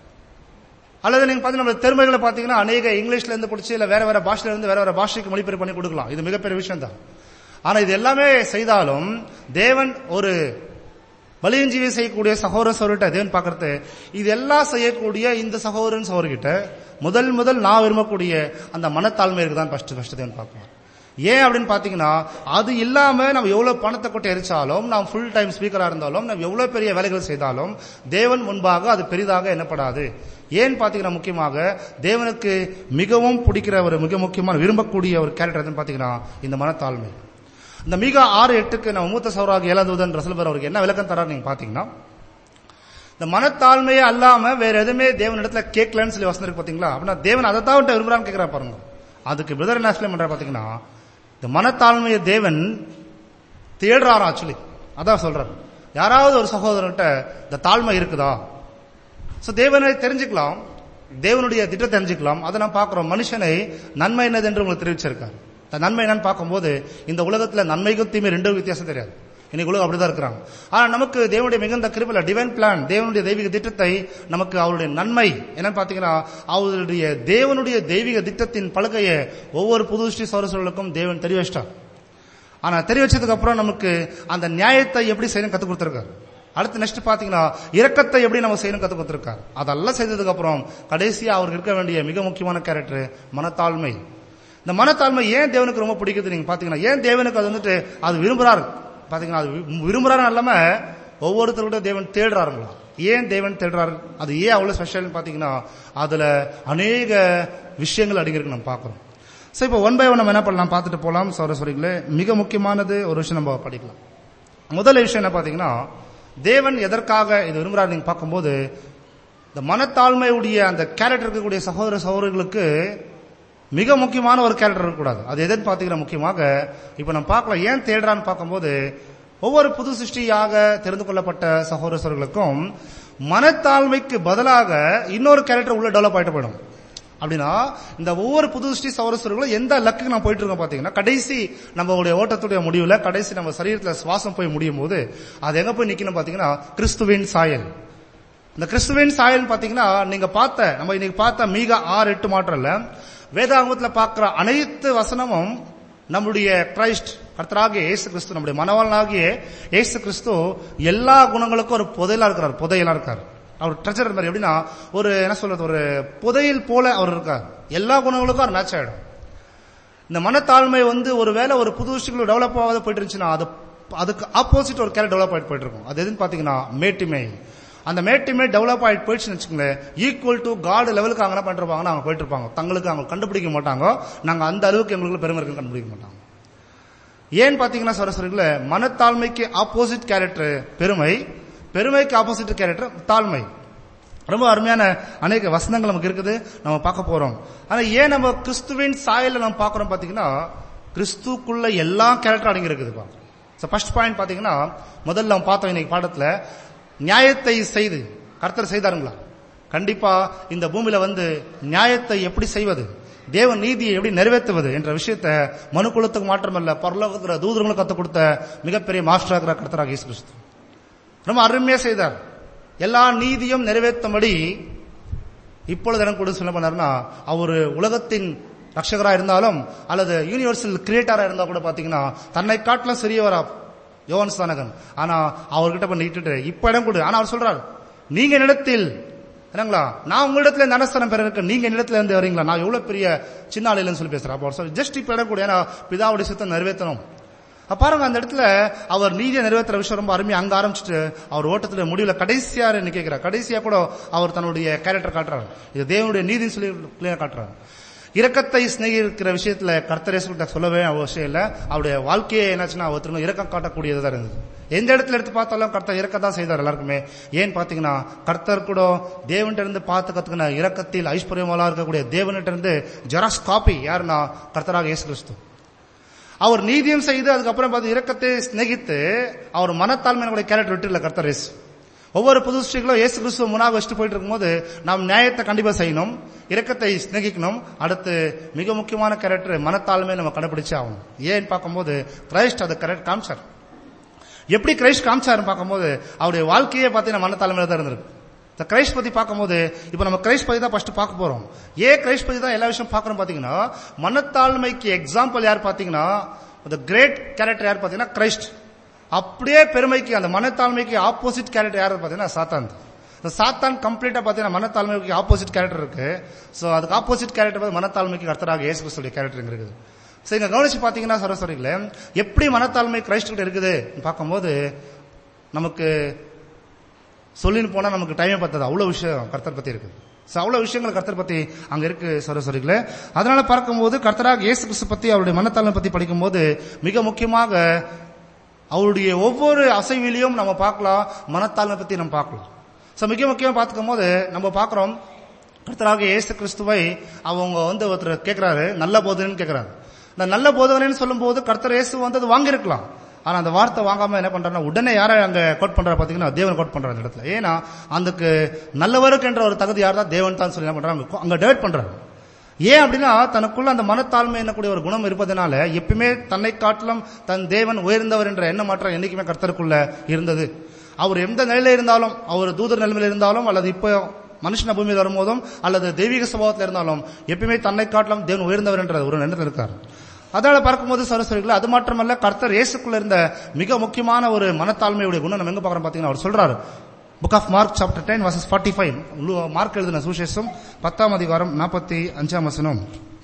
அல்லது நீங்க பாத்தீங்கன்னா நம்ம திறமைகளை பாத்தீங்கன்னா அநேக இங்கிலீஷ்ல இருந்து பிடிச்சி இல்ல வேற வேற பாஷையில இருந்து வேற வேற பாஷைக்கு மொழிபெயர்ப்பு பண்ணி கொடுக்கலாம். இது மிகப்பெரிய விஷயம் தான். ஆனா இது எல்லாமே செய்தாலும் தேவன் ஒரு பலியின் ஜீவியம் செய்யக்கூடிய சகோதர சகோதரிட்ட தேவன் பாக்குறது, இது எல்லாம் செய்யக்கூடிய இந்த சகோதரன் சகோதரிகிட்ட முதல் முதல் நான் விரும்பக்கூடிய அந்த மனத்தாழ்மை இருக்குதான் ஃபர்ஸ்ட் ஃபர்ஸ்ட் தேவன் பார்க்கணும். ஏன் அப்படின்னு பாத்தீங்கன்னா, அது இல்லாம நம்ம எவ்வளவு பணத்தை கொட்டி எரிச்சாலும், நாம் ஃபுல் டைம் ஸ்பீக்கரா இருந்தாலும், நம்ம எவ்வளவு பெரிய வேலைகள் செய்தாலும் தேவன் முன்பாக அது பெரிதாக எண்ணப்படாது. ஏன் பாத்தீங்கன்னா, முக்கியமாக தேவனுக்கு மிகவும் பிடிக்கிற ஒரு மிக முக்கியமான விரும்பக்கூடிய ஒரு கேரக்டர் பாத்தீங்கன்னா இந்த மனத்தாழ்மை. இந்த மிக ஆறு எட்டுக்கு நம்ம மூத்த சௌராக ஏழாவதுடன் ரசல்பர் அவருக்கு என்ன விளக்கம் தராரு நீங்க பாத்தீங்கன்னா, இந்த மனத்தாழ்மையே அல்லாம வேற எதுவுமே தேவன் இடத்துல கேட்கலன்னு சொல்லி வசனம் இருக்கு பாத்தீங்களா. அப்படின்னா தேவன் அதை தான் விரும்புறான்னு கேட்கிறா பாருங்க. அதுக்கு பிரதர் என்ன எக்ஸ்பிளைன் பண்ற பாத்தீங்கன்னா, இந்த மனத்தாழ்மையை தேவன் தேடுறாரா ஆக்சுவலி. அதான் சொல்றாரு, யாராவது ஒரு சகோதரர்கிட்ட இந்த தாழ்மை இருக்குதா? சோ தேவனை தெரிஞ்சுக்கலாம், தேவனுடைய திட்டம் தெரிஞ்சுக்கலாம். அதை நான் பாக்குறோம். மனுஷனை நன்மை என்னது என்று உங்களுக்கு தெரிவிச்சிருக்காரு. நன்மை என்னன்னு பார்க்கும்போது இந்த உலகத்துல நன்மைக்கும் தீமை ரெண்டும் வித்தியாசம் தெரியாது. இன்னைக்கு உலகம் அப்படிதான் இருக்கிறாங்க. ஆனா நமக்கு தேவனுடைய மிகுந்த கிருபையில டிவைன் பிளான், தேவனுடைய தெய்வீக திட்டத்தை நமக்கு அவருடைய நன்மை என்னன்னு பாத்தீங்கன்னா, அவருடைய தேவனுடைய தெய்வீக திட்டத்தின் பலகையை ஒவ்வொரு புது ஸ்ரீ சௌரசர்களுக்கும் தேவன் தெரிய வச்சிட்டார். ஆனா தெரிய வச்சதுக்கு அப்புறம் நமக்கு அந்த நியாயத்தை எப்படி செய்யணும் கத்து கொடுத்திருக்காரு. அடுத்து நெக்ஸ்ட் பாத்தீங்கன்னா இரக்கத்தை எப்படி நம்ம செய்யணும் கத்து கொடுத்திருக்காரு. அதெல்லாம் செய்ததுக்கு அப்புறம் கடைசியா அவருக்கு இருக்க வேண்டிய மிக முக்கியமான கேரக்டர் மனத்தாழ்மை. இந்த மனத்தாழ்மை ஏன் தேவனுக்கு ரொம்ப பிடிக்குது நீங்க பாத்தீங்கன்னா, ஏன் தேவனுக்கு அது வந்துட்டு அது விரும்புறாரு பாத்தீங்கன்னா, அது விரும்புறாரு இல்லாம ஒவ்வொருத்தருடைய தேவன் தேடுறாருங்களா. ஏன் தேவன் தேடுறாரு, அது ஏன் அவ்வளவு ஸ்பெஷல் பாத்தீங்கன்னா, அதுல அநேக விஷயங்கள் அடங்கியிருக்கு நம்ம பாக்குறோம். சோ இப்போ ஒன் பை ஒன் நம்ம என்ன பண்ணலாம் பார்த்துட்டு போலாம். சௌர சௌரிகளே, மிக முக்கியமானது ஒரு விஷயம் நம்ம படிக்கலாம். முதல் விஷயம் என்ன பாத்தீங்கன்னா, தேவன் எதற்காக இது விரும்புறாரு நீங்க பார்க்கும்போது, இந்த மனத்தாழ்மையுடைய அந்த கேரக்டர் இருக்கக்கூடிய சகோதர சகோதரிகளுக்கு மிக முக்கியமான ஒரு கேரக்டர் இருக்கக்கூடாது. அது எதுன்னு பாத்தீங்கன்னா, முக்கியமாக இப்ப நம்ம பார்க்கலாம் ஏன் தேடுறான்னு பார்க்கும்போது, ஒவ்வொரு புது சிருஷ்டியாக தெரிந்து கொள்ளப்பட்ட சகோதரர்களுக்கும் மனத்தாழ்மைக்கு பதிலாக இன்னொரு கேரக்டர் உள்ள டெவலப் ஆயிட்டு போயிடும். அப்படின்னா இந்த ஒவ்வொரு புது சிருஷ்டி சகோதரர்களும் எந்த லக்குக்கு நம்ம போயிட்டு இருக்கோம் பாத்தீங்கன்னா, கடைசி நம்மளுடைய ஓட்டத்துடைய முடிவுல கடைசி நம்ம சரீரத்துல சுவாசம் போய் முடியும் போது அது எங்க போய் நிக்கணும் பாத்தீங்கன்னா, கிறிஸ்துவின் சாயல். இந்த கிறிஸ்துவின் சாயல் பாத்தீங்கன்னா, நீங்க பார்த்த நம்ம இன்னைக்கு பார்த்த மிக ஆறு எட்டு மாற்றம் இல்ல, வேதாகமத்துல பார்க்கிற அனைத்து வசனமும் நம்முடைய கிரைஸ்ட் கர்த்தராகிய இயேசு கிறிஸ்து, நம்முடைய மனவாளனாகிய இயேசு கிறிஸ்து எல்லா குணங்களுக்கும் ஒரு புதையலா இருக்கிறார், புதையலா இருக்காரு. அவர் ட்ரெஜரர் மாதிரி. எப்படின்னா ஒரு என்ன சொல்றது, ஒரு புதையல் போல அவர் இருக்கார். எல்லா குணங்களுக்கும் அவர் மேட்ச் ஆயிடும். இந்த மனத்தாழ்மை வந்து ஒருவேளை ஒரு புது விஷயங்கள் டெவலப் ஆகாத போயிட்டு இருந்துச்சுன்னா அது அதுக்கு ஆப்போசிட் ஒரு கேரக்டர் டெவலப் ஆகிட்டு போயிட்டு இருக்கும். அது எதுன்னு பாத்தீங்கன்னா மேட்டிமை. அந்த மேட்டிமை டெவலப் ஆகிட்டு போயிடுச்சுன்னு வச்சுக்கோங்களேன், ஈக்குவல் டு காட் லெவலுக்கு அவங்க என்ன பண்ணிருப்பாங்கன்னா அவங்க போயிட்டு இருப்பாங்க. தங்களுக்கு அவங்க கண்டுபிடிக்க மாட்டாங்க, நாங்க அந்த அளவுக்கு எங்களுக்கு பெருமை இருக்குன்னு கண்டுபிடிக்க மாட்டாங்க. ஏன்னு பாத்தீங்கன்னா சரஸ்வரிகள மனத்தாழ்மைக்கு ஆப்போசிட் கேரக்டர் பெருமை, பெருமைக்கு ஆப்போசிட் கேரக்டர் தாழ்மை. ரொம்ப அருமையான அநேக வசனங்கள் நமக்கு இருக்குது, நம்ம பார்க்க போறோம். ஆனா ஏன் நம்ம கிறிஸ்துவின் சாயல நம்ம பாக்குறோம் பாத்தீங்கன்னா கிறிஸ்துக்குள்ள எல்லா கேரக்டரும் அடங்கி இருக்குதுப்பா. ஃபர்ஸ்ட் பாயிண்ட் பாத்தீங்கன்னா முதல்ல நம்ம பார்த்தோம் இன்னைக்கு பாடத்துல, நியாயத்தை செய்து கர்த்தர் செய்தாருங்களா? கண்டிப்பா இந்த பூமியில வந்து நியாயத்தை எப்படி செய்வது, தேவன் நீதியை எப்படி நிறைவேற்றுவது என்ற விஷயத்தை மனுக்குலத்துக்கு மாற்றமல்ல பரலோகத்துல தூதர்களுக்கு கற்றுக் கொடுத்த மிகப்பெரிய மாஸ்டராக கர்த்தராக இயேசு கிறிஸ்து ரொம்ப அருமையா செய்தார். எல்லா நீதியும் நிறைவேற்றும்படி இப்பொழுது எனக்கு கூட சொல்ல பண்ணாருன்னா, அவர் உலகத்தின் ரட்சகரா இருந்தாலும் அல்லது யூனிவர்சல் கிரியேட்டரா இருந்தா கூட பாத்தீங்கன்னா தன்னை காட்டிலும் சிறியவரா யோவான் ஸ்நானகன். ஆனா அவர்கிட்ட பண்ணி இட்டுட்டு இப்ப இடம் கொடு. ஆனா அவர் சொல்றாரு, நீங்க என்னிடத்தில் என்னங்களா நான் உங்களிடத்துல இந்த அனஸ்தானம் பெற இருக்க, நீங்க என்னிடத்துல இருந்து வரீங்களா, நான் எவ்வளவு பெரிய சின்ன ஆளுன்னு சொல்லி பேசுறேன். அப்போ சொல்லி ஜஸ்ட் இப்ப இடம் கொடு, ஏன்னா பிதாவுடைய சித்தம் நிறைவேற்றணும். பாருங்க அந்த இடத்துல அவர் நீதியை நிறைவேற்ற விஷயம் ரொம்ப அருமையா அங்க ஆரம்பிச்சுட்டு அவர் ஓட்டத்துல முடிவுல கடைசியா என்ன கேட்கிறார். கடைசியா கூட அவர் தன்னுடைய கேரக்டர் காட்டுறாரு, இது தேவனுடைய நீதினு சொல்லி கிளியரா காட்டுறாரு. இரக்கத்தை சிநேகிக்கிற விஷயத்துல கர்த்தர் இயேசுகிட்ட சொல்லவே அவசியம் இல்ல. அவருடைய வாழ்க்கையே என்னாச்சுன்னா ஒருத்தருங்க இரக்கம் காட்டக்கூடியதுதான் இருந்தது. எந்த இடத்துல எடுத்து பார்த்தாலும் கர்த்தர் இரக்கம் தான் செய்தார் எல்லாருக்குமே. ஏன்னு பாத்தீங்கன்னா கர்த்தர் கூட தேவன்கிட்ட இருந்து பார்த்து கத்துக்கின இரக்கத்தில் ஐஸ்வர்யமாலா இருக்கக்கூடிய தேவன்கிட்ட இருந்து ஜெராக்ஸ் காப்பி யாருன்னா கர்த்தராக இயேசு கிறிஸ்து. அவர் நீதியம் செய்து அதுக்கப்புறம் பார்த்து இரக்கத்தை சிநேகித்து அவர் மனத்தாழ்மையினுடைய கேரக்டர் விட்டு இல்ல கர்த்தர் இயேசு. ஒவ்வொரு புது ஸ்ரீகளும் இயேசு கிறிஸ்துவ முன்னாக வச்சுட்டு போயிட்டு இருக்கும்போது நாம் நியாயத்தை கண்டிப்பா செய்யணும், இரக்கத்தை சிநேகிக்கணும். அடுத்து மிக முக்கியமான கேரக்டர் மனத்தாழ்மையை நம்ம கண்டுபிடிச்சு ஆகணும். ஏன்னு பார்க்கும்போது கிரைஸ்ட் அதை கரெக்ட் காமிச்சார். எப்படி கிரைஸ்ட் காமிச்சாருன்னு பார்க்கும்போது அவருடைய வாழ்க்கையே பார்த்தீங்கன்னா மனத்தாழ்மையில தான் இருந்திருக்கு. கிரைஸ்ட் பத்தி பார்க்கும்போது இப்ப நம்ம கிரைஸ்ட் பத்தி தான் ஃபர்ஸ்ட் பார்க்க போறோம். ஏன் கிரைஸ்ட் பத்தி தான் எல்லா விஷயம் பார்க்கறோம் பாத்தீங்கன்னா, மனத்தாழ்மைக்கு எக்ஸாம்பிள் யார் பாத்தீங்கன்னா the great கேரக்டர் யார் பாத்தீங்கன்னா கிரைஸ்ட். அப்படியே பெருமைக்கு அந்த மனத்தாழ்மைக்கு ஆப்போசிட் கேரக்டர் யார் பாத்தீங்கன்னா சாத்தான். சாத்தான் கம்ப்ளீட்டா பாத்தீங்கன்னா மனத்தாழ்மைக்கு ஆப்போசிட் கேரக்டர் இருக்கு. சோ அதுக்கு ஆப்போசிட் கேரக்டர் மனத்தாழ்மைக்கு கர்த்தராக இயேசு கிறிஸ்துவின் கேரக்டர் இருக்குது. சோ இங்க கவனிச்சு பாத்தீங்கன்னா சரஸ்வரிகளே எப்படி மனத்தாழ்மை கிரைஸ்ட் கிட்ட இருக்குது பார்க்கும்போது நமக்கு சொல்லின்னு போனா நமக்கு டைமே பத்தாது, அவ்வளவு விஷயம் கர்த்தர் பத்தி இருக்கு. அவ்வளவு விஷயங்கள் கர்த்தர் பத்தி அங்க இருக்கு சரஸ்வரிகளே. அதனால பார்க்கும்போது கர்த்தராக இயேசு கிறிஸ்து பத்தி அவருடைய மனத்தாழ்மை பத்தி படிக்கும் போது மிக முக்கியமாக அவருடைய ஒவ்வொரு அசைவிலையும் நம்ம பார்க்கலாம் மனத்தாழ்மை பத்தி நம்ம பார்க்கலாம். சோ மிக முக்கியமா பார்த்துக்கும் போது நம்ம பார்க்கிறோம் கர்த்தராக இயேசு கிறிஸ்துவை அவங்க வந்து ஒருத்தர் கேட்கிறாரு, நல்ல போதகன்னு கேட்கிறாரு. இந்த நல்ல போதகன்னு சொல்லும் போது கர்த்தர் இயேசு வந்து அது வாங்கிருக்கலாம். ஆனா அந்த வார்த்தை வாங்காம என்ன பண்றாருன்னா உடனே யாரை அங்க கோட் பண்றாரு பாத்தீங்கன்னா தேவன் கோட் பண்றாரு அந்த இடத்துல. ஏன்னா அதுக்கு நல்லவருக்கு என்ற ஒரு தகுதி யார் தான் தேவன் தான் சொல்லி என்ன பண்றாங்க அங்க டேட் பண்றாரு. ஏன் அப்படின்னா தனக்குள்ள அந்த மனத்தாழ்மை என்னக்கூடிய ஒரு குணம் இருப்பதனால எப்பயுமே தன்னை காட்டிலும் தன் தேவன் உயர்ந்தவர் என்ற எண்ண மாற்றம் என்னைக்குமே கர்த்தருக்குள்ள இருந்தது. அவர் எந்த நிலையில இருந்தாலும், அவர் தூதர் நிலைமையில இருந்தாலும் அல்லது இப்போ மனுஷன பூமியில் வரும்போதும் அல்லது தெய்வீக சம்பவத்தில் இருந்தாலும் எப்பயுமே தன்னை காட்டிலும் தேவன் உயர்ந்தவர் என்ற ஒரு எண்ணத்தில் இருக்காரு. அதனால பார்க்கும்போது சரஸ்வரிகள் அது மாற்றமல்ல கர்த்தர் இயேசுக்குள்ள இருந்த மிக முக்கியமான ஒரு மனத்தாழ்மையுடைய குணம் நம்ம எங்க பார்க்கறோம் பாத்தீங்கன்னா அவர் சொல்றாரு book of Mark chapter ten verses forty five. Mark எழுதின சுவிசேஷம் பத்தாம் அதிகாரம் நாற்பத்தி அஞ்சாம் வசனம்.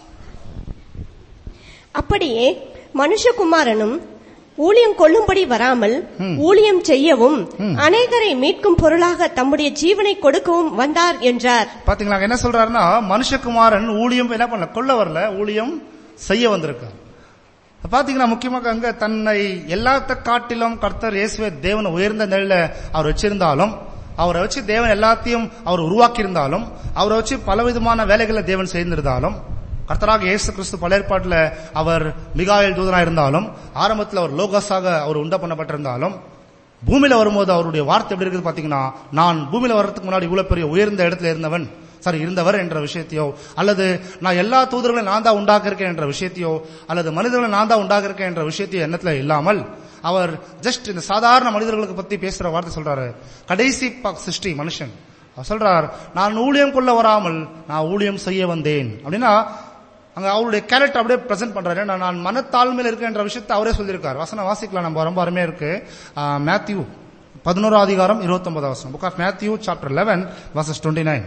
அப்படியே மனுஷகுமாரனும் ஊழியம் கொள்ளும்படி வராமல் ஊழியம் செய்யவும் அநேகரை மீட்கும் பொருளாக தம்முடைய ஜீவனை கொடுக்கவும் வந்தார் என்றார். பாத்தீங்களா என்ன சொல்றாருன்னா மனுஷகுமாரன் ஊழியம் என்ன பண்ணல கொள்ள வரல, ஊழியம் செய்ய வந்திருக்கார். பாத்தீங்கன்னா முக்கியமாக அங்க தன்னை எல்லாத்த காட்டிலும் கர்த்தர் இயேசுவே தேவன் உயர்ந்த நிலையில அவர் வச்சிருந்தாலும், அவரை வச்சு தேவன் எல்லாத்தையும் அவர் உருவாக்கி இருந்தாலும், அவரை வச்சு பலவிதமான வேலைகளை தேவன் செய்திருந்தாலும், கர்த்தராக இயேசு கிறிஸ்து பழைய ஏற்பாட்டுல அவர் மிகாயேல் தூதனா இருந்தாலும், ஆரம்பத்தில் அவர் லோகஸாக அவர் உண்ட பண்ணப்பட்டிருந்தாலும், பூமியில வரும்போது அவருடைய வார்த்தை எப்படி இருக்குது பாத்தீங்கன்னா, நான் பூமியில வர்றதுக்கு முன்னாடி இவ்வளவு பெரிய உயர்ந்த இடத்துல இருந்தவன் சாரி இருந்தவர் என்ற விஷயத்தையோ, அல்லது நான் எல்லா தூதர்களையும் நான் தான் உண்டாக இருக்கேன் என்ற விஷயத்தையோ, அல்லது மனிதர்களை நான் தான் உண்டாக இருக்கேன் என்ற விஷயத்தையோ எண்ணத்துல இல்லாமல் அவர் ஜஸ்ட் இந்த சாதாரண மனிதர்களுக்கு பத்தி பேசுற வார்த்தை சொல்றாரு. கடைசி சிருஷ்டி மனுஷன் சொல்றார், நான் ஊழியம் கொள்ள வராமல் நான் ஊழியம் செய்ய வந்தேன் அப்படின்னா அங்க அவருடைய கேரக்டர் அப்படியே பிரசன்ட் பண்றாரு. நான் மனத்தாழ்மையில் இருக்கேன் என்ற விஷயத்தை அவரே சொல்லியிருக்காரு. வசனம் வாசிக்கலாம் நம்ம ரொம்ப அருமையா இருக்கு. மேத்யூ பதினோராம் அதிகாரம் இருபத்தி ஒன்பதாம் வசனம். Book of Matthew chapter eleven verses twenty nine.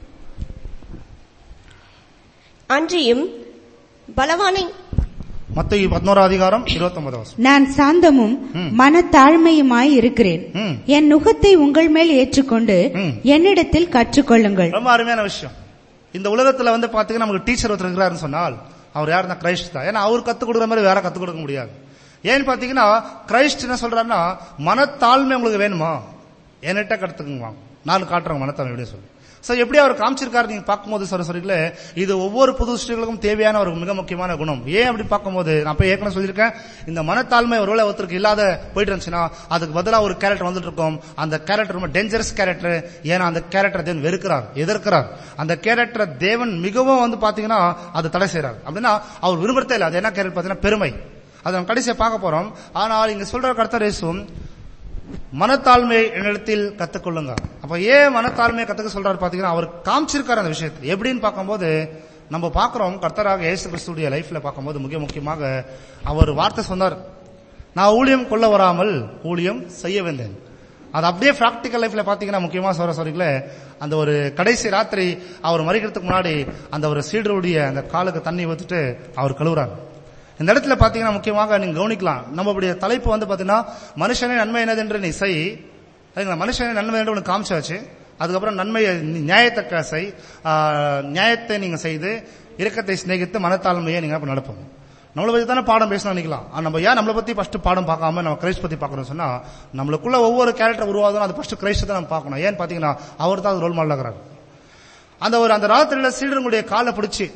அன்றியும் பலவானை மத்தேயு பதினோராம் அதிகாரம் இருபத்தி ஒன்பதாம் வசனம். நான் சாந்தமும் மனத்தாழ்மையுமாய் இருக்கிறேன், என் நுகத்தை உங்கள் மேல் ஏற்றுக்கொண்டு என்னிடத்தில் கற்றுக்கொள்ளுங்கள். ரொம்ப அருமையான விஷயம். இந்த உலகத்துல வந்து பாத்தீங்கன்னா நமக்கு டீச்சர் ஒருத்தர் இருக்கிறாருன்னு சொன்னால் அவர் யாருன்னா கிரைஸ்ட் தான். ஏன்னா அவர் கத்துக் கொடுக்குற மாதிரி வேற கத்துக் கொடுக்க முடியாது. ஏன்னு பாத்தீங்கன்னா கிரைஸ்ட் என்ன சொல்றாருன்னா, மனத்தாழ்மை உங்களுக்கு வேணுமா, என்கிட்ட கத்துக்குங்க, நான் காட்டுறேன் மனத்தாழ்மை எப்படி சொல்லி. சோ எப்படி அவர் காமிச்சிருக்காரு நீங்க பார்க்கும்போது சரஸ்வரிகளே, இது ஒவ்வொரு புது ஸ்ரீகளுக்கும் தேவையான ஒரு மிக முக்கியமான குணம். ஏன் அப்படி பார்க்கும்போது நான் இப்ப ஏற்கனவே சொல்லியிருக்கேன், இந்த மனத்தாழ்மை ஒருவேளை ஒருத்தருக்கு இல்லாத போயிட்டு இருந்துச்சுன்னா அதுக்கு பதிலாக ஒரு கேரக்டர் வந்துட்டு இருக்கும். அந்த கேரக்டர் ரொம்ப டேஞ்சரஸ் கேரக்டர். ஏன்னா அந்த கேரக்டர் தேவன் வெறுக்கிறார், எதிர்க்கிறார். அந்த கேரக்டர் தேவன் மிகவும் வந்து பாத்தீங்கன்னா அதை தடை செய்யறார். அப்படின்னா அவர் விரும்புறதே இல்லை. அது என்ன கேரக்டர் பாத்தீங்கன்னா பெருமை. அதை நம்ம கடைசியா பார்க்க போறோம். ஆனால் இங்க சொல்ற கர்த்தர் இயேசுவும் மனத்தாழ்மை என்னிடத்தில் கத்துக்கொள்ளுங்க. அப்ப ஏன் மனத்தாழ்மையை கத்துக்க சொல்றாரு பாத்தீங்கன்னா அவர் காமிச்சிருக்காரு அந்த விஷயத்தை. எப்படின்னு பார்க்கும்போது நம்ம பாக்குறோம், கர்த்தராக இயேசு கிறிஸ்துடைய லைஃப்ல பார்க்கும்போது மிக முக்கியமாக அவர் வார்த்தை சொன்னார், நான் ஊழியம் கொள்ள வராமல் ஊழியம் செய்ய வந்தேன். அது அப்படியே பிராக்டிக்கல் லைஃப்ல பாத்தீங்கன்னா முக்கியமா சொல்ற சொல்றீங்களே, அந்த ஒரு கடைசி ராத்திரி அவர் மறிக்கிறதுக்கு முன்னாடி அந்த ஒரு சீடருடைய அந்த காலுக்கு தண்ணி ஊத்திட்டு அவர் கழுவுறாரு. இந்த இடத்துல பாத்தீங்கன்னா முக்கியமாக நீங்க கவனிக்கலாம், நம்மளுடைய தலைப்பு வந்து பாத்தீங்கன்னா மனுஷனே நன்மை என்னது என்று நீ செய். மனுஷனே நன்மை என்று உனக்கு காமிச்சாச்சு. அதுக்கப்புறம் நன்மையை நியாயத்தை செய், நியாயத்தை நீங்க செய்து இரக்கத்தை சிநேகித்து மனத்தாழ்மையை நீங்க நடப்போம். நம்மளை பத்தி தானே பாடம் பேசணும் நினைக்கலாம். நம்ம ஏன் நம்மளை பத்தி ஃபர்ஸ்ட் பாடம் பார்க்காம நம்ம கிரைஸ்ட் பத்தி பாக்கணும் சொன்னா, நம்மளுக்குள்ள ஒவ்வொரு கேரக்டர் உருவாதும் அது ஃபர்ஸ்ட் கிரைஸ்ட் தான் நம்ம பார்க்கணும். ஏன்னு பாத்தீங்கன்னா அவர் தான் ரோல் மாடல் ஆகிறார். அந்த ஒரு அந்த ராத்திரியில சீடர்களுடைய காலை பிடிச்சி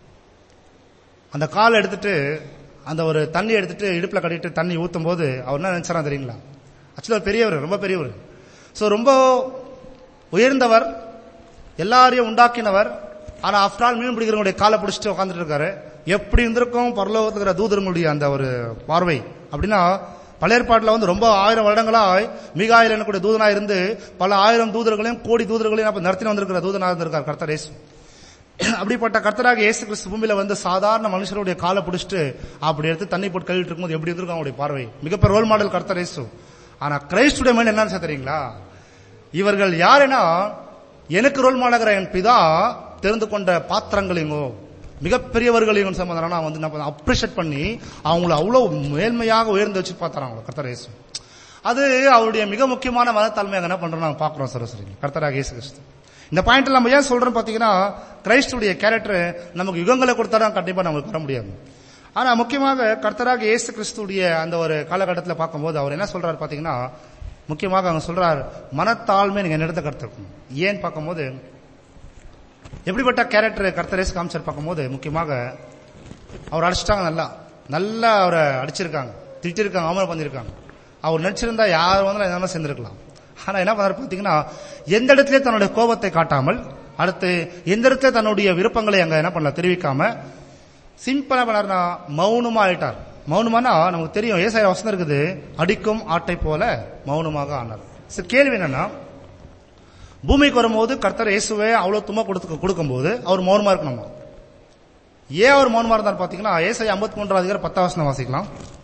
அந்த காலை எடுத்துட்டு அந்த ஒரு தண்ணி எடுத்துட்டு இடுப்புல கட்டிட்டு தண்ணி ஊத்தும் போது அவர் என்ன நினைச்சாரா தெரியுங்களா? ஆக்சுவலி அவர் பெரியவர், ரொம்ப பெரியவர். சோ ரொம்ப உயர்ந்தவர், எல்லாரையும் உண்டாக்கினவர். ஆனா ஆஃப்டர் ஆல் மீன் பிடிக்கிறவங்களுடைய காலை பிடிச்சிட்டு உட்காந்துட்டு இருக்காரு. எப்படி இருந்திருக்கும் பரலோகத்துக்கிற தூதர்களுடைய அந்த ஒரு பார்வை அப்படின்னா, பழைய ஏற்பாட்டுல வந்து ரொம்ப ஆயிரம் வருடங்களா மிகாயில் எனக்கூடிய தூதனா இருந்து பல ஆயிரம் தூதர்களையும் கோடி தூதர்களையும் நடத்தி வந்திருக்கிற தூதனா இருந்திருக்கார் கர்த்தர் இயேசு. அப்படிப்பட்ட கர்த்தராக இயேசு கிறிஸ்து பூமியில வந்து சாதாரண மனுஷருடைய காலை பிடிச்சிட்டு அப்படி எடுத்து தண்ணி போட்டு கழுவிட்டு இருக்கும்போது எப்படி இருக்கும் அவருடைய பார்வை. மிகப்பெரிய ரோல் மாடல் கர்த்தர் இயேசு. ஆனா கிரைஸ்டுடைய மைண்ட் என்னன்னு தெரியுங்களா? இவர்கள் யாருன்னா எனக்கு ரோல் மாடல் என் பிதா தெரிந்து கொண்ட பாத்திரங்களையும் மிகப்பெரியவர்களையும் சம்பந்தம் வந்து அப்ரிஷியேட் பண்ணி அவங்களை அவ்வளவு மேன்மையாக உயர்ந்து வச்சு பார்த்தாங்க கர்த்தர் இயேசு. அது அவருடைய மிக முக்கியமான மனத்தாழ்மையாக என்ன பண்றோம் நாங்க பாக்குறோம் சரஸ்வரி கர்த்தராக இயேசு கிறிஸ்து. இந்த பாயிண்ட் நம்ம ஏன் சொல்றோம் பாத்தீங்கன்னா, கிரைஸ்டுடைய கேரக்டர் நமக்கு யுகங்களை கொடுத்தாலும் கண்டிப்பா நமக்கு வர முடியாது. ஆனா முக்கியமாக கர்த்தராக இயேசு கிறிஸ்துடைய அந்த ஒரு காலகட்டத்தில் பார்க்கும்போது அவர் என்ன சொல்றாரு பாத்தீங்கன்னா, முக்கியமாக அவங்க சொல்றாரு மனத்தாழ்மை நீங்க என்னிடத்தை கருத்திருக்கணும். ஏன்னு பார்க்கும்போது எப்படிப்பட்ட கேரக்டர் கர்த்தர் இயேசு காமிச்சார் பார்க்கும்போது, முக்கியமாக அவர் அடிச்சிட்டாங்க, நல்லா நல்லா அவரை அடிச்சிருக்காங்க, திட்டிருக்காங்க, அவமானம் பண்ணிருக்காங்க. அவர் நடிச்சிருந்தா யார் வந்து என்ன சேர்ந்திருக்கலாம். ஆனா என்ன பண்ணாரு பாத்தீங்கன்னா, எந்த இடத்துல தன்னுடைய கோபத்தை காட்டாமல், அடுத்து எந்த இடத்துல தன்னுடைய விருப்பங்களை அங்க என்ன பண்ணல தெரிவிக்காம சிம்பிளா பண்ணாருன்னா மௌனமா ஆயிட்டார். மௌனமானா நமக்கு தெரியும், ஏசாயா வசனம் இருக்குது, அடிக்கும் ஆட்டை போல மௌனமாக ஆனார். கேள்வி என்னன்னா, பூமிக்கு வரும்போது கர்த்தர் இயேசுவே அவ்வளவு தும்மா கொடுத்து கொடுக்கும் போது அவர் மௌனமா இருக்கணுமா? ஏன் அவர் மௌனமா இருந்தார் பாத்தீங்கன்னா, ஏசாயா ஐம்பத்தி மூன்றாம் அதிகாரம் பத்தாம் வசனம் வாசிக்கலாம்.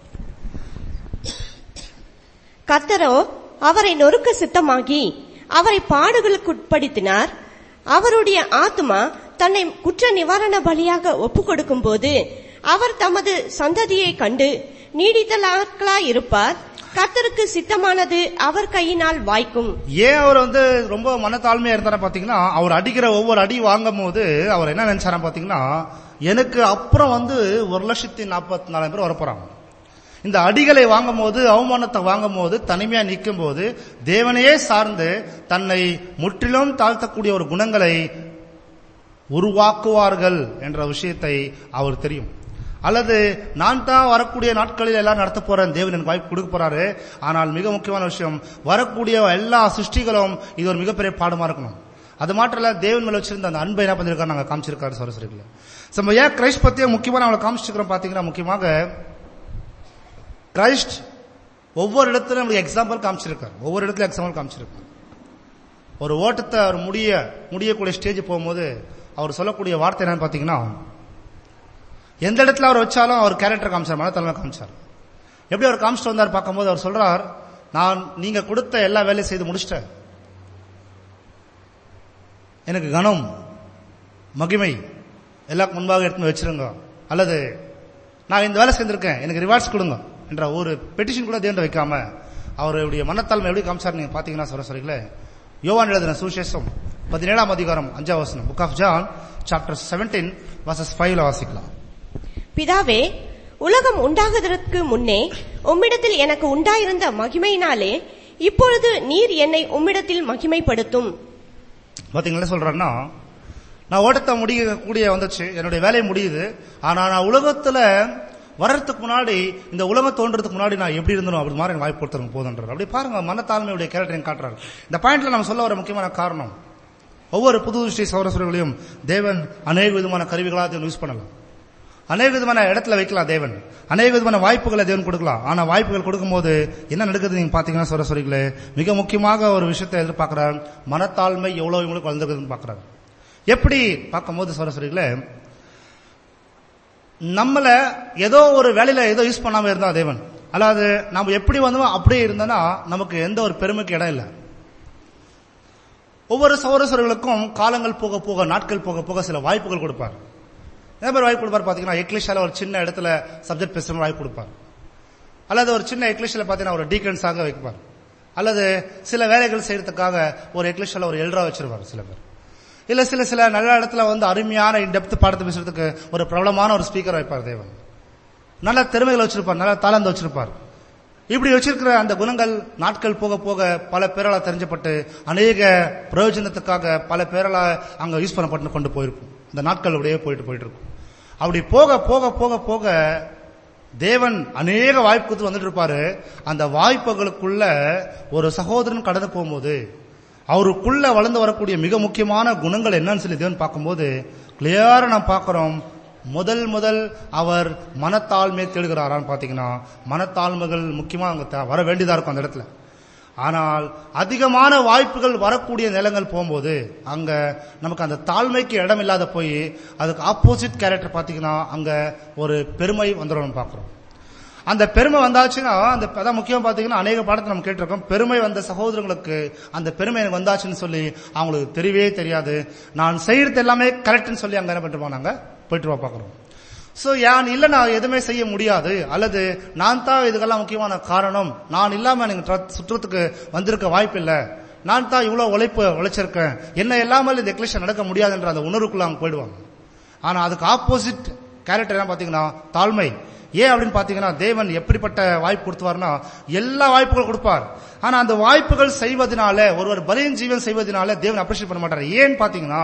கர்த்தரோ அவரை நொறுக்க சித்தமாகி அவரை பாடுகளுக்கு உட்படுத்தினார். அவருடைய ஆத்மா தன்னை குற்ற நிவாரண பலியாக ஒப்புக் கொடுக்கும் போது அவர் தமது சந்ததியை கண்டு நீடித்த நாட்களாய் இருப்பார். கர்த்தருக்கு சித்தமானது அவர் கையினால் வாய்க்கும். ஏன் அவர் வந்து ரொம்ப மனத்தாழ்மையா இருந்தார பாத்தீங்கன்னா, அவர் அடிக்கிற ஒவ்வொரு அடி வாங்கும் போது அவர் என்ன நினைச்சாரா பாத்தீங்கன்னா, எனக்கு அப்புறம் வந்து ஒரு லட்சத்தி நாற்பத்தி நாலாயிரம் பேர் வரப்போறாங்க. இந்த அடிகளை வாங்கும் போது, அவமானத்தை வாங்கும் போது, தனிமையா நிற்கும் போது தேவனையே சார்ந்து தன்னை முற்றிலும் தாழ்த்தக்கூடிய ஒரு குணங்களை உருவாக்குவார்கள் என்ற விஷயத்தை அவர் தெரியும். அல்லது நான் தான் வரக்கூடிய நாட்களில் எல்லாம் நடத்த போறேன், தேவன் எனக்கு வாய்ப்பு கொடுக்க போறாரு. ஆனால் மிக முக்கியமான விஷயம், வரக்கூடிய எல்லா சிருஷ்டிகளும் இது ஒரு மிகப்பெரிய பாடமா இருக்கணும். அது மாத்திரம் இல்ல, தேவன் மேல வச்சிருந்த அந்த அன்பை என்ன பண்ணிருக்காரு நாங்க காமிச்சிருக்காரு சரஸ்வரிகளை. நம்ம ஏன் கிரைஸ்ட் பத்தியே முக்கியமா நம்மளை காமிச்சிருக்கிறோம் பாத்தீங்கன்னா, முக்கியமாக கிரைஸ்ட் ஒவ்வொரு இடத்துல நம்மளுக்கு எக்ஸாம்பிள் காமிச்சிருக்காரு. ஒவ்வொரு இடத்துல எக்ஸாம்பிள் காமிச்சிருக்காரு. ஒரு ஓட்டத்தை அவர் முடிய முடியக்கூடிய ஸ்டேஜ் போகும்போது அவர் சொல்லக்கூடிய வார்த்தை என்னன்னு பாத்தீங்கன்னா, எந்த இடத்துல அவர் வச்சாலும் அவர் கேரக்டர் காமிச்சார், மனத்தலைமை காமிச்சார். எப்படி அவர் காமிச்சிட்டு வந்தார் பார்க்கும்போது அவர் சொல்றார், நான் நீங்க கொடுத்த எல்லா வேலையும் செய்து முடிச்சிட்டேன், எனக்கு கனம் மகிமை எல்லாம் முன்பாக எடுத்து வச்சிருங்க, அல்லது நான் இந்த வேலை செஞ்சிருக்கேன் எனக்கு ரிவார்ட்ஸ் கொடுங்க என்ற ஒரு பெட்டிஷன் கூட தேர்ந்து வைக்காம அவருடைய மனத்தாழ்மை எப்படி காமிச்சார் நீங்க பாத்தீங்கன்னா சொல்ல சொல்றீங்களே, யோவான் எழுதின சுவிசேஷம் பதினேழாம் அதிகாரம் அஞ்சாம் வசனம், book of John chapter seventeen verses ஃபைவ்ல வாசிக்கலாம். பிதாவே, உலகம் உண்டாகுவதற்கு முன்னே உம்மிடத்தில் எனக்கு உண்டாயிருந்த மகிமையினாலே இப்பொழுது நீர் என்னை உம்மிடத்தில் மகிமைப்படுத்தும். பாத்தீங்களா சொல்றேன்னா, நான் ஓட்டத்தை முடிய கூடிய வந்துச்சு, என்னுடைய வேலை முடியுது, ஆனா நான் உலகத்துல வர்றதுக்கு முன்னாடி, இந்த உலகம் தோன்றதுக்கு முன்னாடி நான் எப்படி இருந்தனும் அப்படி மாதிரி வாய்ப்பு கொடுத்துருங்க போதுன்றார். அப்படி பாருங்க மனத்தாழ்மையுடைய கேரக்டரையும் காட்டுறாரு. இந்த பாயிண்ட்ல நம்ம சொல்ல வர முக்கியமான காரணம், ஒவ்வொரு புது திருஷ்டி சௌரஸ்வரங்களையும் தேவன் அநேக விதமான கருவிகளாக யூஸ் பண்ணலாம், அநேக விதமான இடத்துல வைக்கலாம், தேவன் அநேக விதமான வாய்ப்புகளை தேவன் கொடுக்கலாம். ஆனா வாய்ப்புகள் கொடுக்கும் போது என்ன நடக்குது நீங்க பாத்தீங்கன்னா சௌரஸ்வரிகளே, மிக முக்கியமாக ஒரு விஷயத்தை எதிர்பார்க்கிறார், மனத்தாழ்மை எவ்வளவு இவங்களுக்கு வளர்ந்துருக்குதுன்னு பாக்குறாரு. எப்படி பார்க்கும்போது சௌரஸ்வரிகளே, நம்மள ஏதோ ஒரு வேலையில ஏதோ யூஸ் பண்ணாம இருந்தா தேவன், அல்லாது நம்ம எப்படி வந்தோம் அப்படியே இருந்தோம்னா நமக்கு எந்த ஒரு பெருமைக்கு இடம் இல்லை. ஒவ்வொரு சௌரஸ்வர்களுக்கும் காலங்கள் போக போக நாட்கள் போக போக சில வாய்ப்புகள் கொடுப்பார். என்ன பேர் வாய்ப்பு கொடுப்பார் பாத்தீங்கன்னா, எக்லிஷால ஒரு சின்ன இடத்துல சப்ஜெக்ட் பேசுற வாய்ப்பு கொடுப்பார், அல்லது ஒரு சின்ன எக்லிஷால பாத்தீங்கன்னா ஒரு டீக்கன்ஸாக வைப்பார், அல்லது சில வேலைகள் செய்யறதுக்காக ஒரு எக்லிஷால ஒரு எல்டரா வச்சிருவார் சில பேர், இல்ல சில சில நல்ல இடத்துல வந்து அருமையான இன்டெப்த் பாடத்தை பேசுறதுக்கு ஒரு பிரபலமான ஒரு ஸ்பீக்கர் வைப்பார் தேவன். நல்ல திறமைகள் வச்சிருப்பார், நல்ல தாளந்து வச்சிருப்பார். இப்படி வச்சிருக்கிற அந்த குணங்கள் நாட்கள் போக போக பல பேரால தெரிஞ்சப்பட்டு அநேக பிரயோஜனத்துக்காக பல பேரால அங்க யூஸ் பண்ணப்பட்டு கொண்டு போயிருக்கும். இந்த நாட்கள் அப்படியே போயிட்டு போயிட்டு இருக்கும். அப்படி போக போக போக போக தேவன் அநேக வாய்ப்பு கொடுத்து வந்துட்டு இருப்பாரு. அந்த வாய்ப்புகளுக்குள்ள ஒரு சகோதரன் கடந்து போகும்போது அவருக்குள்ள வளர்ந்து வரக்கூடிய மிக முக்கியமான குணங்கள் என்னன்னு சொல்லி தேவன் பார்க்கும்போது கிளியரா நாம் பார்க்கிறோம். முதல் முதல் அவர் மனத்தாழ்மை தேடுகிறாரான்னு பாத்தீங்கன்னா, மனத்தாழ்மைகள் முக்கியமா அங்க வர வேண்டியதா இருக்கும் அந்த இடத்துல. ஆனால் அதிகமான வாய்ப்புகள் வரக்கூடிய நிலங்கள் போகும்போது அங்க நமக்கு அந்த தாழ்மைக்கு இடம் இல்லாத போய் அதுக்கு ஆப்போசிட் கேரக்டர் பாத்தீங்கன்னா அங்க ஒரு பெருமை வந்துடும் பாக்குறோம். அந்த பெருமை வந்தாச்சுன்னா அந்த அதான் முக்கியம் பாத்தீங்கன்னா அநேக பாடத்தை நம்ம கேட்டிருக்கோம். பெருமை வந்த சகோதரங்களுக்கு அந்த பெருமை எனக்கு வந்தாச்சுன்னு சொல்லி அவங்களுக்கு தெரியவே தெரியாது. நான் செய்யறது எல்லாமே கரெக்ட்னு சொல்லி அங்க என்ன பண்ணிட்டு நாங்க போயிட்டு பாக்கிறோம். சோ யான் இல்ல நான் எதுவுமே செய்ய முடியாது, அல்லது நான் தான் இதுக்கெல்லாம் முக்கியமான காரணம், நான் இல்லாம நீங்க சுற்றத்துக்கு வந்திருக்க வாய்ப்பு இல்ல, நான் தான் இவ்வளவு உழைப்பு உழைச்சிருக்கேன், என்ன இல்லாமல் இந்த எக்லிஷன் நடக்க முடியாதுன்ற அந்த உணர்வுக்குள்ள அவங்க போயிடுவாங்க. ஆனா அதுக்கு ஆப்போசிட் கேரக்டர் என்ன பாத்தீங்கன்னா தாழ்மை. ஏன் அப்படின்னு பாத்தீங்கன்னா, தேவன் எப்படிப்பட்ட வாய்ப்பு கொடுத்துவார்னா எல்லா வாய்ப்புகள் கொடுப்பார். ஆனா அந்த வாய்ப்புகள் செய்வதனால ஒருவர் பலியின் ஜீவன் செய்வதனால தேவன் அப்ரிஷியேட் பண்ண மாட்டார். ஏன்னு பாத்தீங்கன்னா,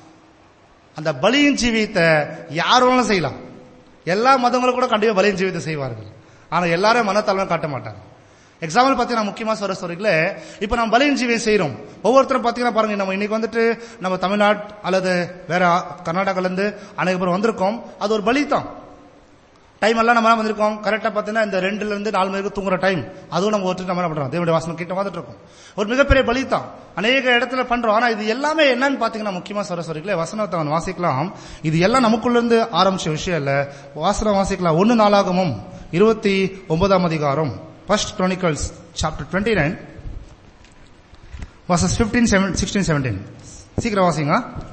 அந்த பலியின் ஜீவியத்தை யாரும் செய்யலாம், எல்லா மதங்களும் கூட கண்டிப்பா பலியின் ஜீவியத்தை செய்வார்கள். ஆனா எல்லாரும் மனத்தாழ்மை காட்ட மாட்டாங்க. எக்ஸாம்பிள் பாத்தீங்கன்னா முக்கியமா சொல்ற சொல்றீங்களே, இப்ப நம்ம பலியின் ஜீவியம் செய்யறோம். ஒவ்வொருத்தரும் பாத்தீங்கன்னா பாருங்க, நம்ம இன்னைக்கு வந்துட்டு நம்ம தமிழ்நாடு அல்லது வேற கர்நாடகால இருந்து அநேக பேர் வந்திருக்கோம். அது ஒரு பலி தான். டைம் எல்லாம் நம்ம வந்திருக்கோம் கரெக்டா பாத்தீங்கன்னா இந்த ரெண்டுல இருந்து நாலு மணிக்கு தூங்குற டைம், அதுவும் நம்ம ஒருத்தர் நம்ம என்ன பண்றோம், தேவனுடைய வாசனம் கிட்ட வந்துட்டு இருக்கோம். ஒரு மிகப்பெரிய பலி தான், அநேக இடத்துல பண்றோம். ஆனா இது எல்லாமே என்னன்னு பாத்தீங்கன்னா முக்கியமா சொல்ற சொல்றீங்களே, வசனத்தை அவன் வாசிக்கலாம். இது எல்லாம் நமக்குள்ள இருந்து ஆரம்பிச்ச விஷயம் இல்ல. வாசனம் வாசிக்கலாம். ஒன்னு நாளாகமும் இருபத்தி ஒன்பதாம் அதிகாரம், first Chronicles chapter twenty nine verses fifteen sixteen seventeen. சீக்கிரம் வாசிங்க.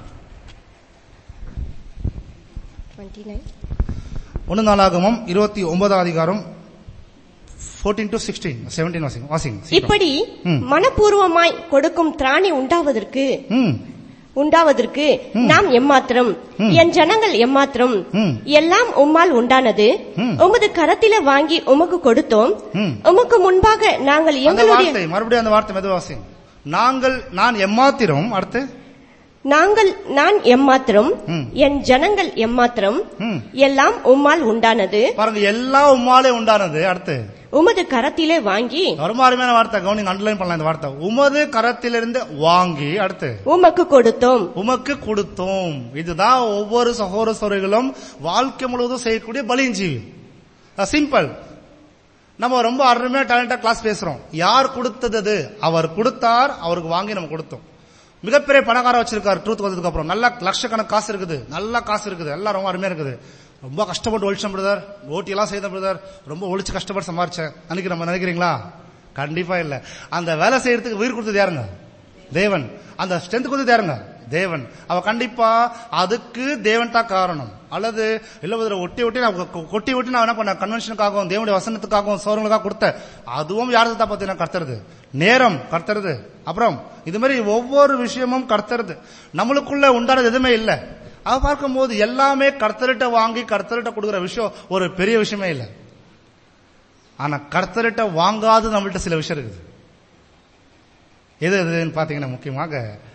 ஒன்னு நாளாகமும் இருபத்தி ஒன்பதாம் அதிகாரம் பதினான்கு டு பதினாறு பதினேழு வாசிங்க வாசிங்க. இப்படி மனப்பூர்வமாய் கொடுக்கும் திராணி உண்டாவதற்கு உண்டாவதற்கு நாம் எம்மாத்திரம், என் ஜனங்கள் எம்மாத்திரம், எல்லாம் உம்மால் உண்டானது, உமது கரத்தில வாங்கி உமக்கு கொடுத்தோம், உமக்கு முன்பாக நாங்கள் எங்களுடைய மறுபடியும் அந்த வார்த்தை மெதுவா வாசிங்க. நாங்கள் நான் எம்மாத்திரம், அடுத்து நாங்கள் நான் எம்மாத்திரம், என் ஜனங்கள் எம்மாத்திரம், எல்லாம் உம்மால் உண்டானது. பாருங்க, எல்லாம் உம்மாலே உண்டானது. அடுத்து உமது கரத்திலே வாங்கி, ரொம்ப அருமையான வார்த்தை, கவனிங்க, அண்டர்லைன் பண்ணலாம் இந்த வார்த்தை, உமது கரத்திலிருந்து வாங்கி. அடுத்து உமக்கு கொடுத்தோம், உமக்கு கொடுத்தோம். இதுதான் ஒவ்வொரு சகோதர சகோதரிகளும் வாழ்க்கை முழுவதும் செய்யக்கூடிய பலியின் ஜீவி. சிம்பிள். நம்ம ரொம்ப அருமையா டேலண்டா கிளாஸ் பேசுறோம். யார் கொடுத்தது? அவர் கொடுத்தார், அவருக்கு வாங்கி நம்ம கொடுத்தோம். மிகப்பெரிய பணக்கார வச்சிருக்காரு ட்ரூத் வந்ததுக்கு அப்புறம், நல்ல லட்சக்கணக்கு காசு இருக்குது, நல்ல காசு இருக்குது, எல்லாம் ரொம்ப அருமையா இருக்குது. ரொம்ப கஷ்டப்பட்டு ஒழிச்சோம் பிரதர், ஓட்டி எல்லாம் செய்த பிரதர், ரொம்ப ஒழிச்சு கஷ்டப்பட்டு சம்பாரிச்சேன் நினைக்கிற நம்ம நினைக்கிறீங்களா? கண்டிப்பா இல்ல. அந்த வேலை செய்யறதுக்கு உயிர் கொடுத்தது யாருங்க? தேவன். அந்த ஸ்ட்ரென்த் கொடுத்தது யாருங்க? தேவன். அவ கண்டிப்பா அதுக்கு தேவன் தான் காரணம். அல்லது இல்ல ஒட்டி ஒட்டி நான் கொட்டி ஒட்டி நான் என்ன பண்ண கன்வென்ஷனுக்காகவும் தேவனுடைய வசனத்துக்காகவும் சோழங்களுக்காக கொடுத்த அதுவும் யாருக்கு தான் பார்த்தீங்கன்னா கர்த்தருது. நேரம் கர்த்தருது. அப்புறம் இது மாதிரி ஒவ்வொரு விஷயமும் கர்த்தருது. நம்மளுக்குள்ள உண்டானது எதுவுமே இல்ல. அதை பார்க்கும் போது எல்லாமே கர்த்தர்கிட்ட வாங்கி கர்த்தர்கிட்ட கொடுக்குற விஷயம் ஒரு பெரிய விஷயமே இல்லை. ஆனா கர்த்தர்கிட்ட வாங்காது நம்மள்ட்ட சில விஷயம் இருக்குது. எது எதுன்னு பாத்தீங்கன்னா முக்கியமாக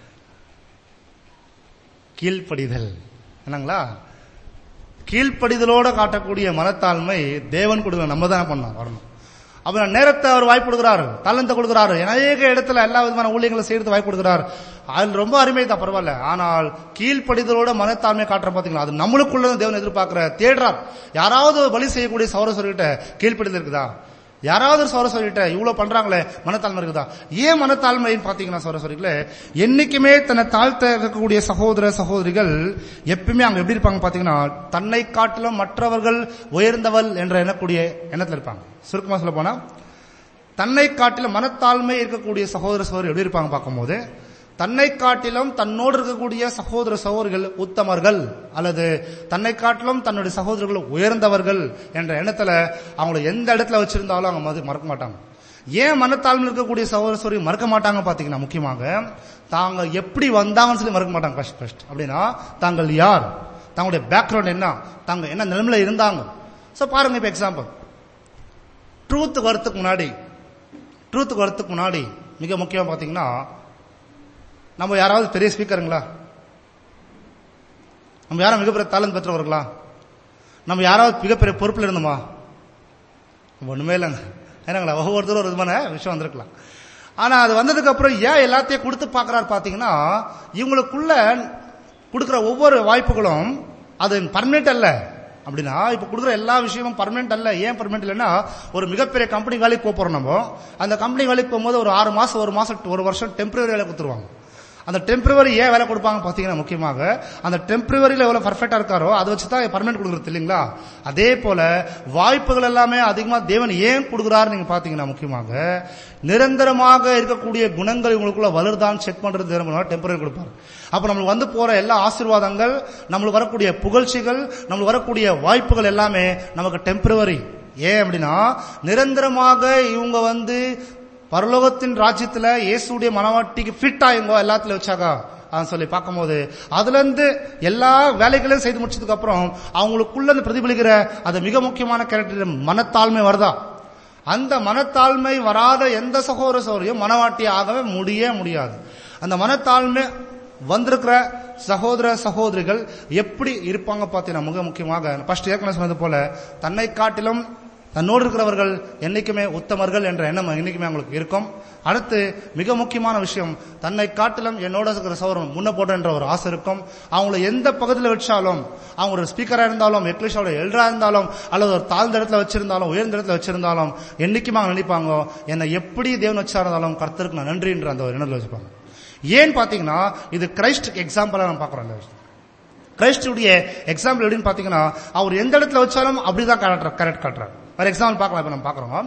கீழ்ப்படிதல். என்னங்களா? கீழ்ப்படிதலோட காட்டக்கூடிய மனத்தாழ்மை தேவன் கொடுக்க நம்ம தான் பண்ணோம் வரணும். அப்ப நேரத்தை அவர் வாய்ப்பு கொடுக்கிறாரு, தலந்த கொடுக்கிறாரு, அநேக இடத்துல எல்லா விதமான ஊழியங்களை செய்யறது வாய்ப்பு கொடுக்கிறார். அது ரொம்ப அருமை தான், பரவாயில்ல. ஆனால் கீழ்ப்படிதலோட மனத்தாழ்மை காட்டுற பாத்தீங்களா, அது நம்மளுக்குள்ள தேவன் எதிர்பார்க்கிற தேடுறார். யாராவது பலி செய்யக்கூடிய சௌரஸ்வரிகிட்ட கீழ்ப்படிதல் இருக்குதா? யாராவது சௌரஸ்வரிகிட்ட இவ்வளவு பண்றாங்களே மனத்தாழ்மை இருக்குதா? ஏன் மனத்தாழ்மைன்னு பாத்தீங்கன்னா சௌரஸ்வரிகளே, என்னைக்குமே தன்னை தாழ்த்த இருக்கக்கூடிய சகோதர சகோதரிகள் எப்பவுமே அங்க எப்படி இருப்பாங்க பாத்தீங்கன்னா, தன்னை காட்டிலும் மற்றவர்கள் உயர்ந்தவள் என்ற எண்ணக்கூடிய எண்ணத்துல இருப்பாங்க. சுருக்கமா சொல்ல போனா, தன்னை காட்டிலும் மனத்தாழ்மை இருக்கக்கூடிய சகோதர சகோதரி எப்படி இருப்பாங்க பார்க்கும்போது, தன்னை காட்டிலும் தன்னோடு இருக்கக்கூடிய சகோதர சகோதரிகள் உத்தமர்கள் அல்லது தன்னை காட்டிலும் தன்னுடைய சகோதரர்கள் உயர்ந்தவர்கள் என்ற எண்ணத்துல அவங்களை எந்த இடத்துல வச்சிருந்தாலும் அவங்க மறக்க மாட்டாங்க. ஏன் மனத்தாழ்மை இருக்கக்கூடிய சகோதர சகோதரி மறக்க மாட்டாங்க பாத்தீங்கன்னா, முக்கியமாக தாங்க எப்படி வந்தாங்கன்னு சொல்லி மறக்க மாட்டாங்க. கஷ்ட கஷ்ட அப்படின்னா தாங்கள் யார், தங்களுடைய பேக்ரவுண்ட் என்ன, தாங்க என்ன நிலைமையில இருந்தாங்க. சோ பாருங்க, இப்ப எக்ஸாம்பிள், ட்ரூத் வரத்துக்கு முன்னாடி ட்ரூத்துக்கு வரத்துக்கு முன்னாடி மிக முக்கியம் பாத்தீங்கன்னா, நம்ம யாராவது பெரிய ஸ்பீக்கருங்களா? நம்ம யாரும் மிகப்பெரிய தாளம் பெற்றவர்களா? நம்ம யாராவது மிகப்பெரிய பொறுப்புல இருந்தோமா? ஒண்ணுமே இல்லைங்க. ஏன்னாங்களா, ஒவ்வொருத்தரும் ஒரு விதமான விஷயம் வந்திருக்கலாம். ஆனா அது வந்ததுக்கு அப்புறம் ஏன் எல்லாத்தையும் கொடுத்து பாக்குறாரு பாத்தீங்கன்னா, இவங்களுக்குள்ள கொடுக்கிற ஒவ்வொரு வாய்ப்புகளும் அது பர்மனெண்ட் அல்ல. அப்படின்னா இப்ப கொடுக்குற எல்லா விஷயமும் பர்மனெண்ட் அல்ல. ஏன் பர்மனெண்ட் இல்லைன்னா, ஒரு மிகப்பெரிய கம்பெனி வேலைக்கு போறோம். நம்ம அந்த கம்பெனி வேலைக்கு போகும்போது ஒரு ஆறு மாசம் ஒரு மாசம் ஒரு வருஷம் டெம்பரரி வேலை கொடுத்துருவாங்க. அந்த டெம்பரரி ஏன் வேலை கொடுப்பாங்க பாத்தீங்கன்னா, முக்கியமாக அந்த டெம்பரரியில எவ்வளவு பர்ஃபெக்டா இருக்காரோ அதை வச்சுதான் பர்மனெண்ட் கொடுக்குறது இல்லைங்களா? அதே போல வாய்ப்புகள் எல்லாமே அதிகமா தேவன் ஏன் கொடுக்குறாரு நீங்க பாத்தீங்கன்னா, முக்கியமாக நிரந்தரமாக இருக்கக்கூடிய குணங்கள் இவங்களுக்குள்ள வளருதான் செக் பண்றது டெம்பரரி கொடுப்பாரு. அப்ப நம்மளுக்கு வந்து போற எல்லா ஆசீர்வாதங்கள், நம்மளுக்கு வரக்கூடிய புகழ்ச்சிகள், நம்மளுக்கு வரக்கூடிய வாய்ப்புகள் எல்லாமே நமக்கு டெம்பரரி. ஏன் அப்படின்னா, நிரந்தரமாக இவங்க வந்து பரலோகத்தின் ராஜ்யத்துல இயேசுடைய மனவாட்டிக்கு ஃபிட் ஆயுங்க எல்லாத்துல வச்சாக்கா சொல்லி பார்க்கும்போது, அதுல இருந்து எல்லா வேலைகளையும் செய்து முடிச்சதுக்கு அப்புறம் அவங்களுக்குள்ள பிரதிபலிக்கிற அது மிக முக்கியமான கேரக்டர் மனத்தாழ்மை வருதா? அந்த மனத்தாழ்மை வராத எந்த சகோதர சகோதரியும் மனவாட்டி ஆகவே முடிய முடியாது. அந்த மனத்தாழ்மை வந்திருக்கிற சகோதர சகோதரிகள் எப்படி இருப்பாங்க பாத்தீங்கன்னா, மிக முக்கியமாக ஃபர்ஸ்ட் ஏற்கனவே சொன்னது போல, தன்னை காட்டிலும் தன்னோடு இருக்கிறவர்கள் என்னைக்குமே உத்தமர்கள் என்ற எண்ணம் என்னைக்குமே அவங்களுக்கு இருக்கும். அடுத்து மிக முக்கியமான விஷயம், தன்னை காட்டிலும் என்னோட இருக்கிற சகோதரன் முன்ன போட்ட என்ற ஒரு ஆசை இருக்கும். அவங்கள எந்த பகுதியில் வச்சாலும், அவங்க ஒரு ஸ்பீக்கரா இருந்தாலும், எக்லிஷோட எல்டரா இருந்தாலும், அல்லது ஒரு தாழ்ந்த இடத்துல வச்சிருந்தாலும், உயர்ந்த இடத்துல வச்சிருந்தாலும், என்னைக்குமே அவங்க நினைப்பாங்க, என்னை எப்படி தேவன் வச்சா இருந்தாலும் கர்த்தருக்கு நான் நன்றின்ற அந்த ஒரு எண்ணத்துல வச்சுப்பாங்க. ஏன் பாத்தீங்கன்னா, இது கிரைஸ்ட் எக்ஸாம்பிளா நம்ம பாக்குறோம். கிரைஸ்டுடைய எக்ஸாம்பிள் எப்படின்னு பாத்தீங்கன்னா, அவர் எந்த இடத்துல வச்சாலும் அப்படிதான் கரெக்ட் காட்டுறாரு. ஃபார் எக்ஸாம்பிள் பார்க்கலாம். இப்ப நம்ம பாக்குறோம்,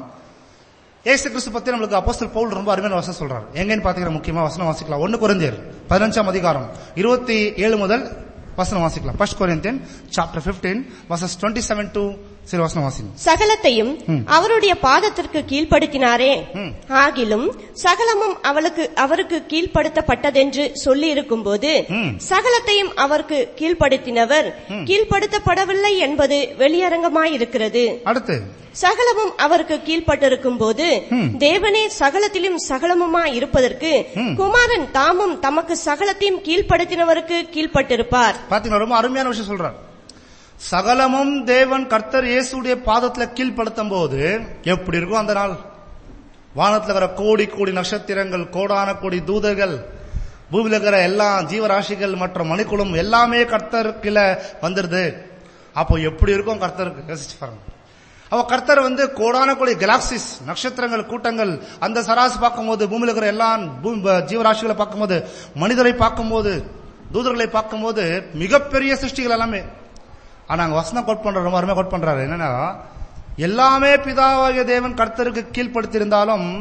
ஏசு கிறிஸ்து பத்தி நம்மளுக்கு அப்போஸ்தலர் பவுல் ரொம்ப அருமையான வசனம் சொல்றாரு. எங்கன்னு பாத்தீங்கன்னா, முக்கியமா வசனம் வாசிக்கலாம். ஒன்னு கொரிந்தியர் பதினஞ்சாம் அதிகாரம் இருபத்தி ஏழு முதல் வசனம் வாசிக்கலாம். ஃபர்ஸ்ட் கொரிந்தியன் சாப்டர் பதினைந்து வர்சஸ் இருபத்தி ஏழு டு சில வசனம் வாசிங்க. சகலத்தையும் அவருடைய பாதத்திற்கு கீழ்ப்படுத்தினாரே, ஆகிலும் சகலமும் அவளுக்கு அவருக்கு கீழ்ப்படுத்தப்பட்டதென்று சொல்லி இருக்கும் போது, சகலத்தையும் அவருக்கு கீழ்ப்படுத்தினவர் கீழ்ப்படுத்தப்படவில்லை என்பது வெளியரங்கமாயிருக்கிறது. அடுத்து, சகலமும் அவருக்கு கீழ்ப்பட்டிருக்கும் போது தேவனே சகலத்திலும் சகலமுமா இருப்பதற்கு குமாரன் தாமும் தமக்கு சகலத்தையும் கீழ்ப்படுத்தினவருக்கு கீழ்ப்பட்டிருப்பார். பாத்தீங்கன்னா ரொம்ப அருமையான விஷயம் சொல்றார். சகலமும் தேவன் கர்த்தர் இயேசுடைய பாதத்துல கீழ்ப்படுத்தும் போது எப்படி இருக்கும் அந்த நாள்? வானத்துல இருக்கிற கோடி கோடி நட்சத்திரங்கள், கோடான கோடி தூதர்கள், பூமியில இருக்கிற எல்லா ஜீவராசிகள் மற்றும் மணிக்குழும் எல்லாமே கர்த்தர் கீழே வந்துருது. அப்போ எப்படி இருக்கும் கர்த்தருக்கு? யோசிச்சு பாருங்க. அவ கர்த்தர் வந்து கோடான கோடி கேலாக்சிஸ், நட்சத்திரங்கள் கூட்டங்கள், அந்த சராசு பார்க்கும்போது, பூமியில இருக்கிற எல்லா ஜீவராசிகளை பார்க்கும்போது, மனிதரை பார்க்கும்போது, தூதர்களை பார்க்கும்போது மிகப்பெரிய சிருஷ்டிகள் எல்லாமே. ஆனா அங்க வசனம் கோட் பண்ற ரொம்ப அருமையா கோட் பண்றாரு. என்னன்னா, எல்லாமே பிதாவாகிய தேவன் கர்த்தருக்கு கீழ்ப்படுத்தியிருந்தாலும்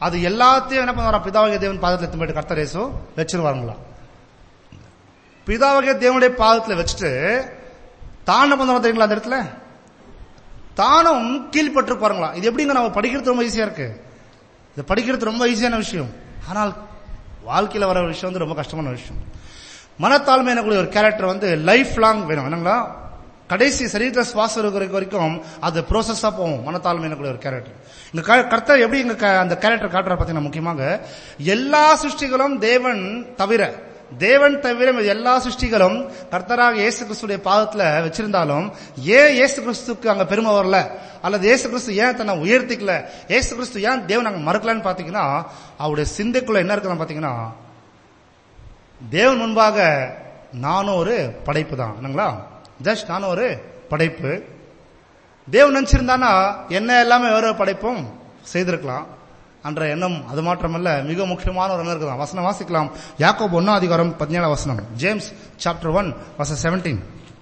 அது எல்லாத்தையும் என்ன பண்ணுவாரா, பிதாவாகிய தேவன் பாதத்துல எடுத்து போயிட்டு கர்த்தர் இயேசு வச்சிருவாங்களா. பிதாவாகிய தேவனுடைய பாதத்துல வச்சுட்டு தான் என்ன பண்ணுவாங்க தெரியுங்களா, அந்த இடத்துல தானும் கீழ்பட்டு பாருங்களா. இது எப்படிங்க, நம்ம படிக்கிறது ரொம்ப ஈஸியா இருக்கு, இது படிக்கிறது ரொம்ப ஈஸியான விஷயம். ஆனால் வாழ்க்கையில வர விஷயம் வந்து ரொம்ப கஷ்டமான விஷயம். மனத்தாழ்மை எனக்கூடிய ஒரு கேரக்டர் வந்து லைஃப் லாங் வேணும் என்னங்களா, கடைசி சரீரத்தில் சுவாசம் இருக்கிற வரைக்கும் அது ப்ரோசஸா போகும். மனத்தாழ்மை எனக்கூடிய ஒரு கேரக்டர். இந்த கர்த்தர் எப்படி இங்க அந்த கேரக்டர் காட்டுற பாத்தீங்கன்னா, முக்கியமாக எல்லா சிருஷ்டிகளும் தேவன் தவிர தேவன் தவிர எல்லா சிருஷ்டிகளும் கர்த்தராக இயேசு கிறிஸ்துடைய பாதத்துல வச்சிருந்தாலும் ஏன் இயேசு கிறிஸ்துக்கு அங்க பெருமை வரல, அல்லது இயேசு கிறிஸ்து ஏன் தன்னை உயர்த்திக்கல, இயேசு கிறிஸ்து ஏன் தேவன் அங்க மறுக்கலன்னு பாத்தீங்கன்னா, அவருடைய சிந்தைக்குள்ள என்ன இருக்குன்னு பாத்தீங்கன்னா, தேவன் முன்பாக நானும் ஒரு படைப்பு தான் என்னங்களா, ஜஸ்ட் நானும் ஒரு படைப்பு. தேவன் நினைச்சிருந்தானா என்ன எல்லாமே வேற படைப்பும் செய்திருக்கலாம் என்ற எண்ணம். அது மாத்திரமல்ல, மிக முக்கியமான ஒரு எண்ணம் இருக்குதான். வசனம் வாசிக்கலாம். யாக்கோபு ஒன்னாம் அதிகாரம் பதினேழாம் வசனம். James chapter one verse seventeen.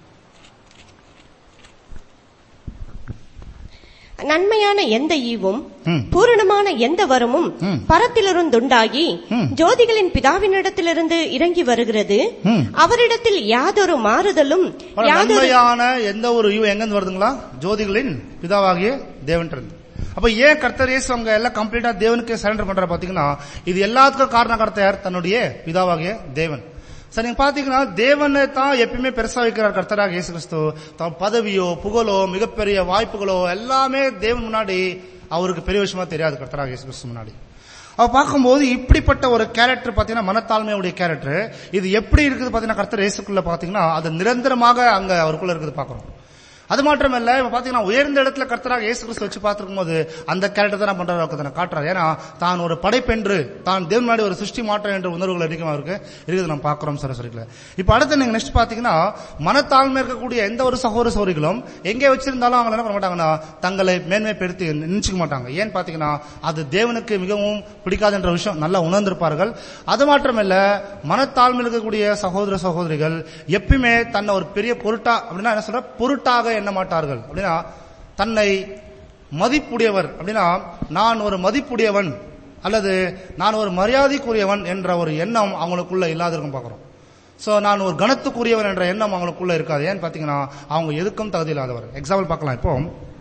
நன்மையான எந்த ஈவும் பூரணமான எந்த வரமும் பரத்திலிருந்துண்டாகி ஜோதிகளின் பிதாவினிடத்திலிருந்து இறங்கி வருகிறது. அவரிடத்தில் யாதொரு மாறுதலும் நன்மையான எந்த ஒரு ஈவு எங்க வருதுங்களா, ஜோதிகளின் பிதாவாகிய தேவன் இருந்து. அப்ப ஏன் கர்த்தர் இயேசு அங்க எல்லாம் கம்ப்ளீட்டா தேவனுக்கு சரண்டர் பண்ற பாத்தீங்கன்னா, இது எல்லாத்துக்கும் காரணகர்த்தா யார், தன்னுடைய பிதாவாகிய தேவன். சரி, நீங்க பாத்தீங்கன்னா தேவனை தான் எப்பயுமே பெருசா வைக்கிறார் கர்த்தராக இயேசு கிறிஸ்து. தான் பதவியோ புகழோ மிகப்பெரிய வாய்ப்புகளோ எல்லாமே தேவன் முன்னாடி அவருக்கு பெரிய விஷயமா தெரியாது கர்த்தராக இயேசு கிறிஸ்து முன்னாடி. அவ பார்க்கும்போது இப்படிப்பட்ட ஒரு கேரக்டர் பாத்தீங்கன்னா, மனத்தாழ்மையுடைய கேரக்டர், இது எப்படி இருக்குது பாத்தீங்கன்னா, கர்த்தர் இயேசுக்குள்ள பாத்தீங்கன்னா அது நிரந்தரமாக அங்க அவருக்குள்ள இருக்குது பாக்குறோம். அது மாத்திரமல்ல, இப்ப பாத்தீங்கன்னா உயர்ந்த இடத்துல கர்த்தராக இயேசு கிறிஸ்து வச்சு பார்த்திருக்கும் போது அந்த கேரக்டர் தான் பண்றாரு, காட்டுறாரு. ஏன்னா தான் ஒரு படைப்பென்று, தான் தேவன் முன்னாடி ஒரு சிருஷ்டி மாற்றம் என்ற உணர்வுகள் அதிகமா இருக்கு இருக்குது நம்ம பாக்குறோம் சரஸ்வரிகளை. இப்ப அடுத்து நீங்க நெக்ஸ்ட் பாத்தீங்கன்னா, மனத்தாழ்மை இருக்கக்கூடிய எந்த ஒரு சகோதர சகோதரிகளும் எங்கே வச்சிருந்தாலும் அவங்க என்ன பண்ண மாட்டாங்கன்னா, தங்களை மேன்மைப்படுத்தி நினைச்சுக்க மாட்டாங்க. ஏன்னு பாத்தீங்கன்னா, அது தேவனுக்கு மிகவும் பிடிக்காது என்ற விஷயம் நல்லா உணர்ந்திருப்பார்கள். அது மாத்திரமல்ல, மனத்தாழ்மை இருக்கக்கூடிய சகோதர சகோதரிகள் எப்பயுமே தன்னை ஒரு பெரிய பொருட்டா அப்படின்னா என்ன சொல்ற, பொருட்டாக எண்ண மாட்டார்கள். அப்படின்னா தன்னை மதிப்புடையவர், அப்படின்னா நான் ஒரு மதிப்புடையவன் அல்லது நான் ஒரு மரியாதைக்குரியவன் என்ற ஒரு எண்ணம் அவங்களுக்குள்ள இல்லாதிருக்கும் பாக்குறோம். சோ நான் ஒரு கனத்துக்குரியவன் என்ற எண்ணம் அவங்களுக்குள்ள இருக்காது. ஏன்னு பாத்தீங்கன்னா, அவங்க எதுக்கும் தகுதி இல்லாதவர். எக்ஸாம்பிள் பார்க்கலாம். இப்போ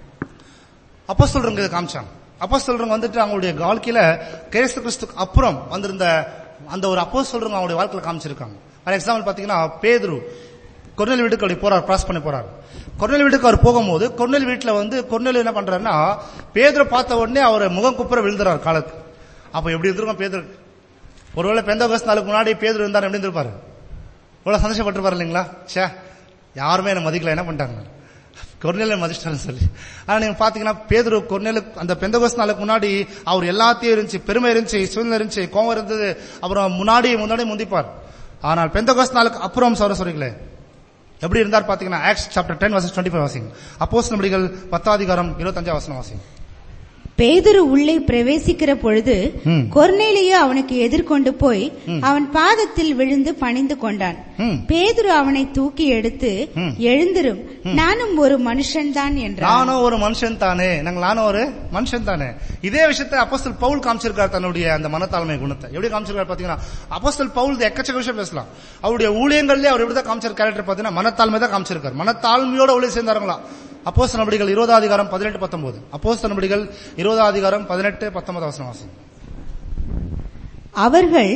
அப்போஸ்தலர்கள் காமிச்சாங்க. அப்போஸ்தலர்கள் வந்துட்டு அவங்களுடைய வாழ்க்கையில கிறிஸ்து கிறிஸ்துக்கு அப்புறம் வந்திருந்த அந்த ஒரு அப்போஸ்தலர்கள் அவங்களுடைய வாழ்க்கையில காமிச்சிருக்காங்க. ஃபார் எக்ஸாம்பிள் பாத்தீங்கன்னா, பேதுரு கொர்நேலியு வீட்டுக்கு அப்படி போறார், கிராஸ் பண்ணி போறாரு. கொர்நேலியு வீட்டுக்கு அவர் போகும்போது கொர்நேலியு வீட்டுல வந்து கொர்நேலியு என்ன பண்றாருன்னா, பேதுரு பார்த்த உடனே அவர் முகம் குப்புற விழுந்துறாரு காலத்து. அப்ப எப்படி இருந்திருக்கும் பேதுரு? ஒருவேளை பெந்தகோஸ்து நாளுக்கு முன்னாடி பேதுரு இருந்தார், எப்படி இருந்திருப்பாரு? இவ்வளவு சந்தோஷப்பட்டிருப்பாரு இல்லைங்களா? சே, யாருமே என்ன மதிக்கல, என்ன பண்ணிட்டாங்க, கொர்நேலியு மதிச்சிட்டாருன்னு சொல்லி. ஆனா நீங்க பாத்தீங்கன்னா, பேதுரு கொர்நேலியு அந்த பெந்தகோஸ்து நாளுக்கு முன்னாடி அவர் எல்லாத்தையும் இருந்துச்சு, பெருமை இருந்துச்சு, சூழ்நிலை இருந்துச்சு, கோவம் இருந்தது, அப்புறம் முன்னாடி முன்னாடி முந்திப்பார். ஆனால் பெந்தகோஸ்து நாளுக்கு அப்புறம் சொல்ற சொல்றீங்களே எப்படி இருந்தார் பாத்தீங்கன்னா, Acts chapter ten verse twenty five வாசிங்க. அப்போஸ்தலர் நடவடிக்கைகள் பத்தாம் அதிகாரம் இருபத்தஞ்சாம் வசனம் வாசிங்க. பேதுரு உள்ளே பிரவேசிக்கிற பொழுது கொர்நேலியு அவனுக்கு எதிர்கொண்டு போய் அவன் பாதத்தில் விழுந்து பணிந்து கொண்டான். பேதுரு அவனை தூக்கி எடுத்து, எழுந்திரும், நானும் ஒரு மனுஷன் தான் என்றான். நானும் ஒரு மனுஷன் தானே, நானும் ஒரு மனுஷன் தானே. இதே விஷயத்தை அப்போஸ்தலர் பவுல் காமிச்சிருக்கார் தன்னுடைய அந்த மனத்தாழ்மை குணத்தை. எப்படி காமிச்சிருக்காரு பாத்தீங்கன்னா, அப்போஸ்தலர் பவுல் எக்கச்சக்க விஷயம் பேசலாம். அவருடைய ஊழியங்கள்லயே அவர் எப்படிதான் காமிச்சிருக்க கேரக்டர் பாத்தீங்கன்னா, மனத்தாழ்மை தான் காமிச்சிருக்காரு. மனத்தாழ்மையோட ஊழியம் சேர்ந்தாருங்களா. அப்போஸ்தலர் நடவடிக்கைகள் இருபதாம் அதிகாரம் பதினெட்டு பத்தொன்பது. அப்போஸ்தலர் நடவடிக்கைகள் இருபதாம் அதிகாரம் பதினெட்டு பத்தொன்பது வசனம் வாசிங்க. அவர்கள்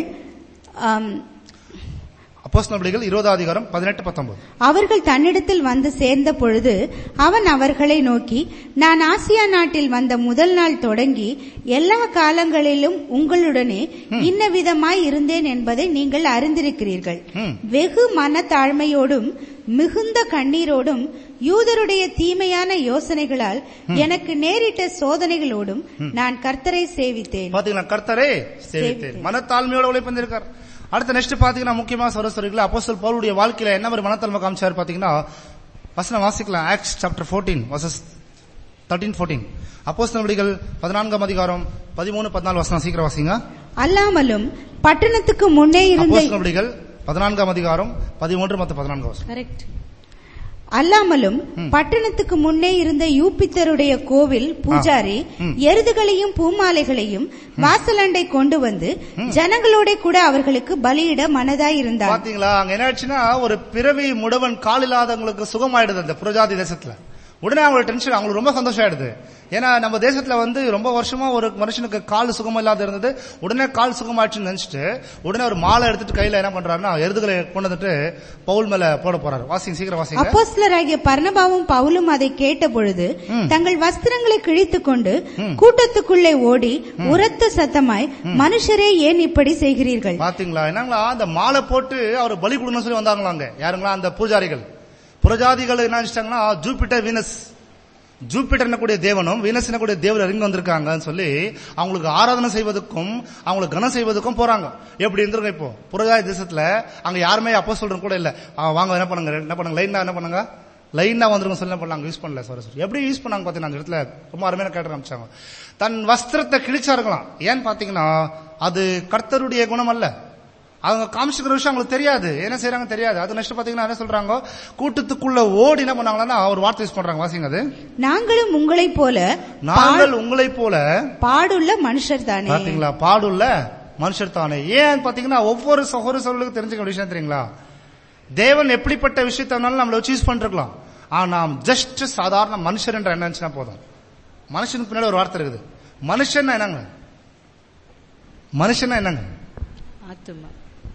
அப்போஸ்தலர் நடவடிக்கைகள் இருபதாம் அதிகாரம் பதினெட்டு பத்தொன்பது. அவர்கள் தன்னிடத்தில் வந்து சேர்ந்த பொழுது அவன் அவர்களை நோக்கி, நான் ஆசியா நாட்டில் வந்த முதல் நாள் தொடங்கி எல்லா காலங்களிலும் உங்களுடனே இன்ன விதமாய் இருந்தேன் என்பதை நீங்கள் அறிந்திருக்கிறீர்கள். வெகு மனத்தாழ்மையோடும் மிகுந்த கண்ணீரோடும் யூதருடைய தீமையான யோசனைகளால் எனக்கு நேரிட்ட சோதனைகளோடும் நான் கர்த்தரை சேவித்தேன். பாத்தீங்களா, கர்த்தரை சேவித்தேன். மனத்தாழ்மையோட உழைப்பிருக்கார். அடுத்த நெக்ஸ்ட் பாத்தீங்கன்னா, முக்கியமா சரஸ்வரிகள் அப்போஸ்தலர் பவுலுடைய வாழ்க்கையில என்ன மாதிரி மனத்தாழ்மை காமிச்சார் பாத்தீங்கன்னா, வசனம் வாசிக்கலாம். ஆக்ட்ஸ் சாப்டர் பதினான்கு வர்சஸ் பதிமூன்று பதினான்கு. அப்போஸ்தலர் நடவடிக்கைகள் பதினான்காம் அதிகாரம் பதிமூன்று பதினான்கு வசனம் சீக்கிரம் வாசிங்க. அல்லாமலும் பட்டணத்துக்கு முன்னே இருந்த அப்போஸ்தலர் நடவடிக்கைகள் பதினான்காம் அதிகாரம் பதிமூன்று மற்றும் பதினான்கு வசனம். கரெக்ட். அல்லாமலும் பட்டணத்துக்கு முன்னே இருந்த யூபித்தருடைய கோவில் பூஜாரி எருதுகளையும் பூமாலைகளையும் வாசலண்டை கொண்டு வந்து ஜனங்களோட கூட அவர்களுக்கு பலியிட மனதாய் இருந்தார். பாத்தீங்களா, அங்க என்ன ஆச்சுன்னா, ஒரு பிறவி முடவன் கால் இல்லாதவங்களுக்கு சுகமாயிடுது அந்த புரஜாதி தேசத்துல. உடனே அவங்களுக்கு டென்ஷன், அவங்களுக்கு ரொம்ப சந்தோஷம் ஆயிடுது. ஏன்னா நம்ம தேசத்துல வந்து ரொம்ப வருஷமா ஒரு மனுஷனுக்கு கால் சுகம் இல்லாத இருந்தது. உடனே கால் சுகமாயிடுச்சுன்னு நினைச்சிட்டு உடனே ஒரு மாலை எடுத்துட்டு கையில என்ன பண்றாருன்னா எருதுகளை கொண்டு வந்துட்டு பவுல் மேல போட போறாரு. வாசிங்க, சீக்கிரம் வாசிங்க. அப்போஸ்தலராகிய பர்னபாவும் பவுலும் அதை கேட்ட பொழுது தங்கள் வஸ்திரங்களை கிழித்துக் கொண்டு கூட்டத்துக்குள்ளே ஓடி உரத்த சத்தமாய், மனுஷரே ஏன் இப்படி செய்கிறீர்கள்? பாத்தீங்களா, என்னங்களா, அந்த மாலை போட்டு அவர் பலி கொடுக்கணும்னு சொல்லி வந்தாங்களாங்க. யாருங்களா? அந்த பூஜாரிகள். புரஜாதிகள் என்ன நினைச்சிட்டாங்கன்னா, ஜூபிட்டர் வீனஸ், ஜூபிட்டர் கூடிய தேவனும் வீனஸ் கூடிய தேவர் இறங்கி வந்திருக்காங்கன்னு சொல்லி அவங்களுக்கு ஆராதனை செய்வதற்கும் அவங்களுக்கு கனம் செய்வதற்கும் போறாங்க. எப்படி இருந்திருக்க இப்போ புரஜாதி தேசத்துல அங்க யாருமே அப்போ சொல்றது கூட இல்ல. வாங்க என்ன பண்ணுங்க, என்ன பண்ணுங்க, லைனா என்ன பண்ணுங்க, லைனா வந்துருங்க சொல்லி பண்ணாங்க. யூஸ் பண்ணல சார். எப்படி யூஸ் பண்ணாங்க பாத்தீங்கன்னா, அந்த இடத்துல ரொம்ப அருமையான கேட்டு ஆரம்பிச்சாங்க. தன் வஸ்திரத்தை கிழிச்சாருக்கலாம். ஏன்னு பாத்தீங்கன்னா, அது கர்த்தருடைய குணம் அல்ல. அவங்க காமிச்சுக்கிற விஷயம் அவங்களுக்கு தெரியாது, என்ன செய்யறாங்க தெரியாது. அது நெக்ஸ்ட் பாத்தீங்கன்னா என்ன சொல்றாங்க, கூட்டத்துக்குள்ள ஓடி என்ன பண்ணாங்கன்னா ஒரு வார்த்தை யூஸ் பண்றாங்க. வாசிங்க. அது நாங்களும் உங்களை போல நாங்கள் உங்களை போல பாடுள்ள மனுஷர் தானே. பாத்தீங்களா, பாடுள்ள மனுஷர் தானே. ஏன் பாத்தீங்கன்னா, ஒவ்வொரு சகோதர சகோதரர்களுக்கும் தெரிஞ்சுக்க விஷயம் தெரியுங்களா, தேவன் எப்படிப்பட்ட விஷயத்தாலும் நம்மள சூஸ் பண்ணிருக்கலாம். ஆனா ஜஸ்ட் சாதாரண மனுஷர் என்ற என்ன நினைச்சுனா போதும். மனுஷனுக்கு பின்னாடி ஒரு வார்த்தை இருக்குது. மனுஷன் என்னங்க, மனுஷன் என்னங்க, ஆத்துமா.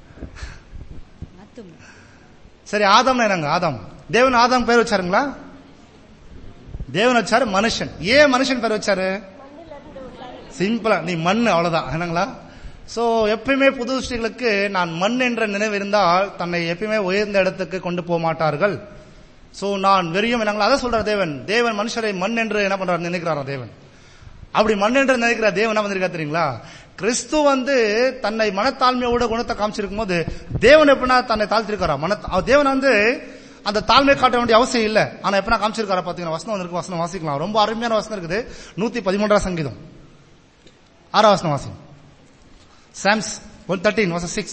சரி, ஆதாம் என்னங்க, ஆதாம். தேவன் ஆதாம் பேர் வச்சாருங்களா? தேவன் வச்சாரு. மனுஷன் ஏன் மனுஷன் பேர் வச்சாரு? சிம்பிளா, நீ மண், அவ்வளவுதான். என்னங்களா? சோ எப்பயுமே புது சிருஷ்டிகளுக்கு நான் மண் என்ற நினைவு இருந்தால் தன்னை எப்பயுமே உயர்ந்த இடத்துக்கு கொண்டு போக மாட்டார்கள். சோ நான் வெறியும் என்னங்களா, அதை சொல்ற தேவன். தேவன் மனுஷரை மண் என்று என்ன பண்றாரு நினைக்கிறாரா தேவன். அப்படி மண் என்று நினைக்கிற தேவன் என்ன வந்திருக்கா தெரியுங்களா, கிறிஸ்து வந்து தன்னை மனத்தாழ்மையோட குணத்தை காமிச்சிருக்கும் போது தேவன் எப்படின்னா தன்னை தாழ்த்திருக்காரா. மன தேவன் வந்து அந்த தாழ்மை காட்ட வேண்டிய அவசியம் இல்ல. ஆனா எப்படின்னா காமிச்சிருக்காரா பாத்தீங்கன்னா, வசனம் இருக்கு, வசனம் வாசிக்கலாம். ரொம்ப அருமையான வசனம் இருக்குது. நூத்தி பதிமூன்றாம் சங்கீதம் ஆறாம் வசனம் வாசிங்க. Psalms one thirteen verse six.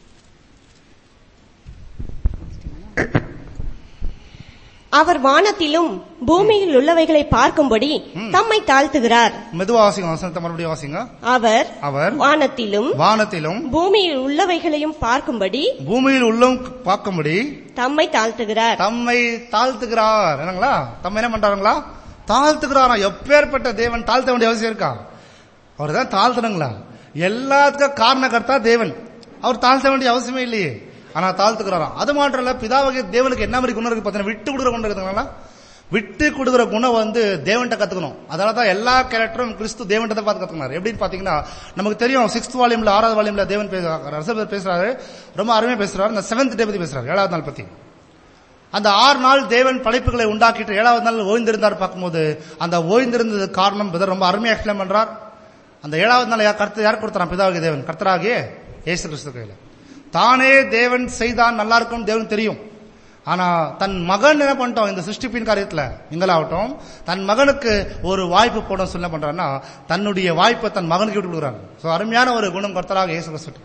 அவர் வானத்திலும் பூமியில் உள்ளவைகளை பார்க்கும்படி தம்மை தாழ்த்துகிறார். மெதுவா வாசிங்க, வசனத்தை மறுபடியும் வாசிங்க. அவர் அவர் வானத்திலும் வானத்திலும் பூமியில் உள்ளவைகளையும் பார்க்கும்படி பூமியில் உள்ளம் பார்க்கும்படி தம்மை தாழ்த்துகிறார். தம்மை தாழ்த்துகிறார். என்னங்களா, தம்மை என்ன பண்றாங்களா, தாழ்த்துகிறாரா. எப்பேற்பட்ட தேவன், தாழ்த்த வேண்டிய அவசியம் இருக்கா? அவர் தான் தாழ்த்தணுங்களா. எல்லாத்துக்கும் காரணக்கர்த்தா தேவன், அவர் தாழ்த்த வேண்டிய அவசியமே இல்லையே. ஆனா தாழ்த்துக்கிறாராம். அது மாத்திரம் இல்ல, பிதாவகை தேவனுக்கு என்ன மாதிரி குணம் இருக்கு பாத்தீங்கன்னா, விட்டு கொடுக்குற குணம் இருக்குதுங்களா. விட்டு கொடுக்குற குணம் வந்து தேவன்கிட்ட கத்துக்கணும். அதனாலதான் எல்லா கேரக்டரும் கிறிஸ்து தேவன்கிட்ட பார்த்து கத்துக்கினார். எப்படின்னு பாத்தீங்கன்னா, நமக்கு தெரியும் சிக்ஸ்த் வால்யூம்ல ஆறாவது வால்யூம்ல தேவன் பேசுறாரு, ரொம்ப அருமையா பேசுறாரு. இந்த செவன்த் டே பத்தி பேசுறாரு, ஏழாவது நாள் பத்தி. அந்த ஆறு நாள் தேவன் படைப்புகளை உண்டாக்கிட்டு ஏழாவது நாள் ஓய்ந்திருந்தார். பார்க்கும்போது அந்த ஓய்ந்திருந்தது காரணம் ரொம்ப அருமையா எக்ஸ்பிளைன் பண்றார். அந்த ஏழாவது நாள் கர்த்தர் யார் கொடுத்தாராம்? பிதாவாகிய தேவன், கர்த்தராகிய இயேசு கிறிஸ்து கையில. தானே தேவன் செய்தான் நல்லா இருக்கும் தேவன் தெரியும். ஆனா தன் மகன் என்ன பண்ணிட்டோம் இந்த சிருஷ்டிப்பின் காரியத்துல நீங்களாகட்டும், தன் மகனுக்கு ஒரு வாய்ப்பு போட சொல்ல பண்றான்னா தன்னுடைய வாய்ப்பை தன் மகனுக்கு விட்டு கொடுக்குறாங்க. சோ அருமையான ஒரு குணம் கர்த்தராக இயேசு கிறிஸ்து.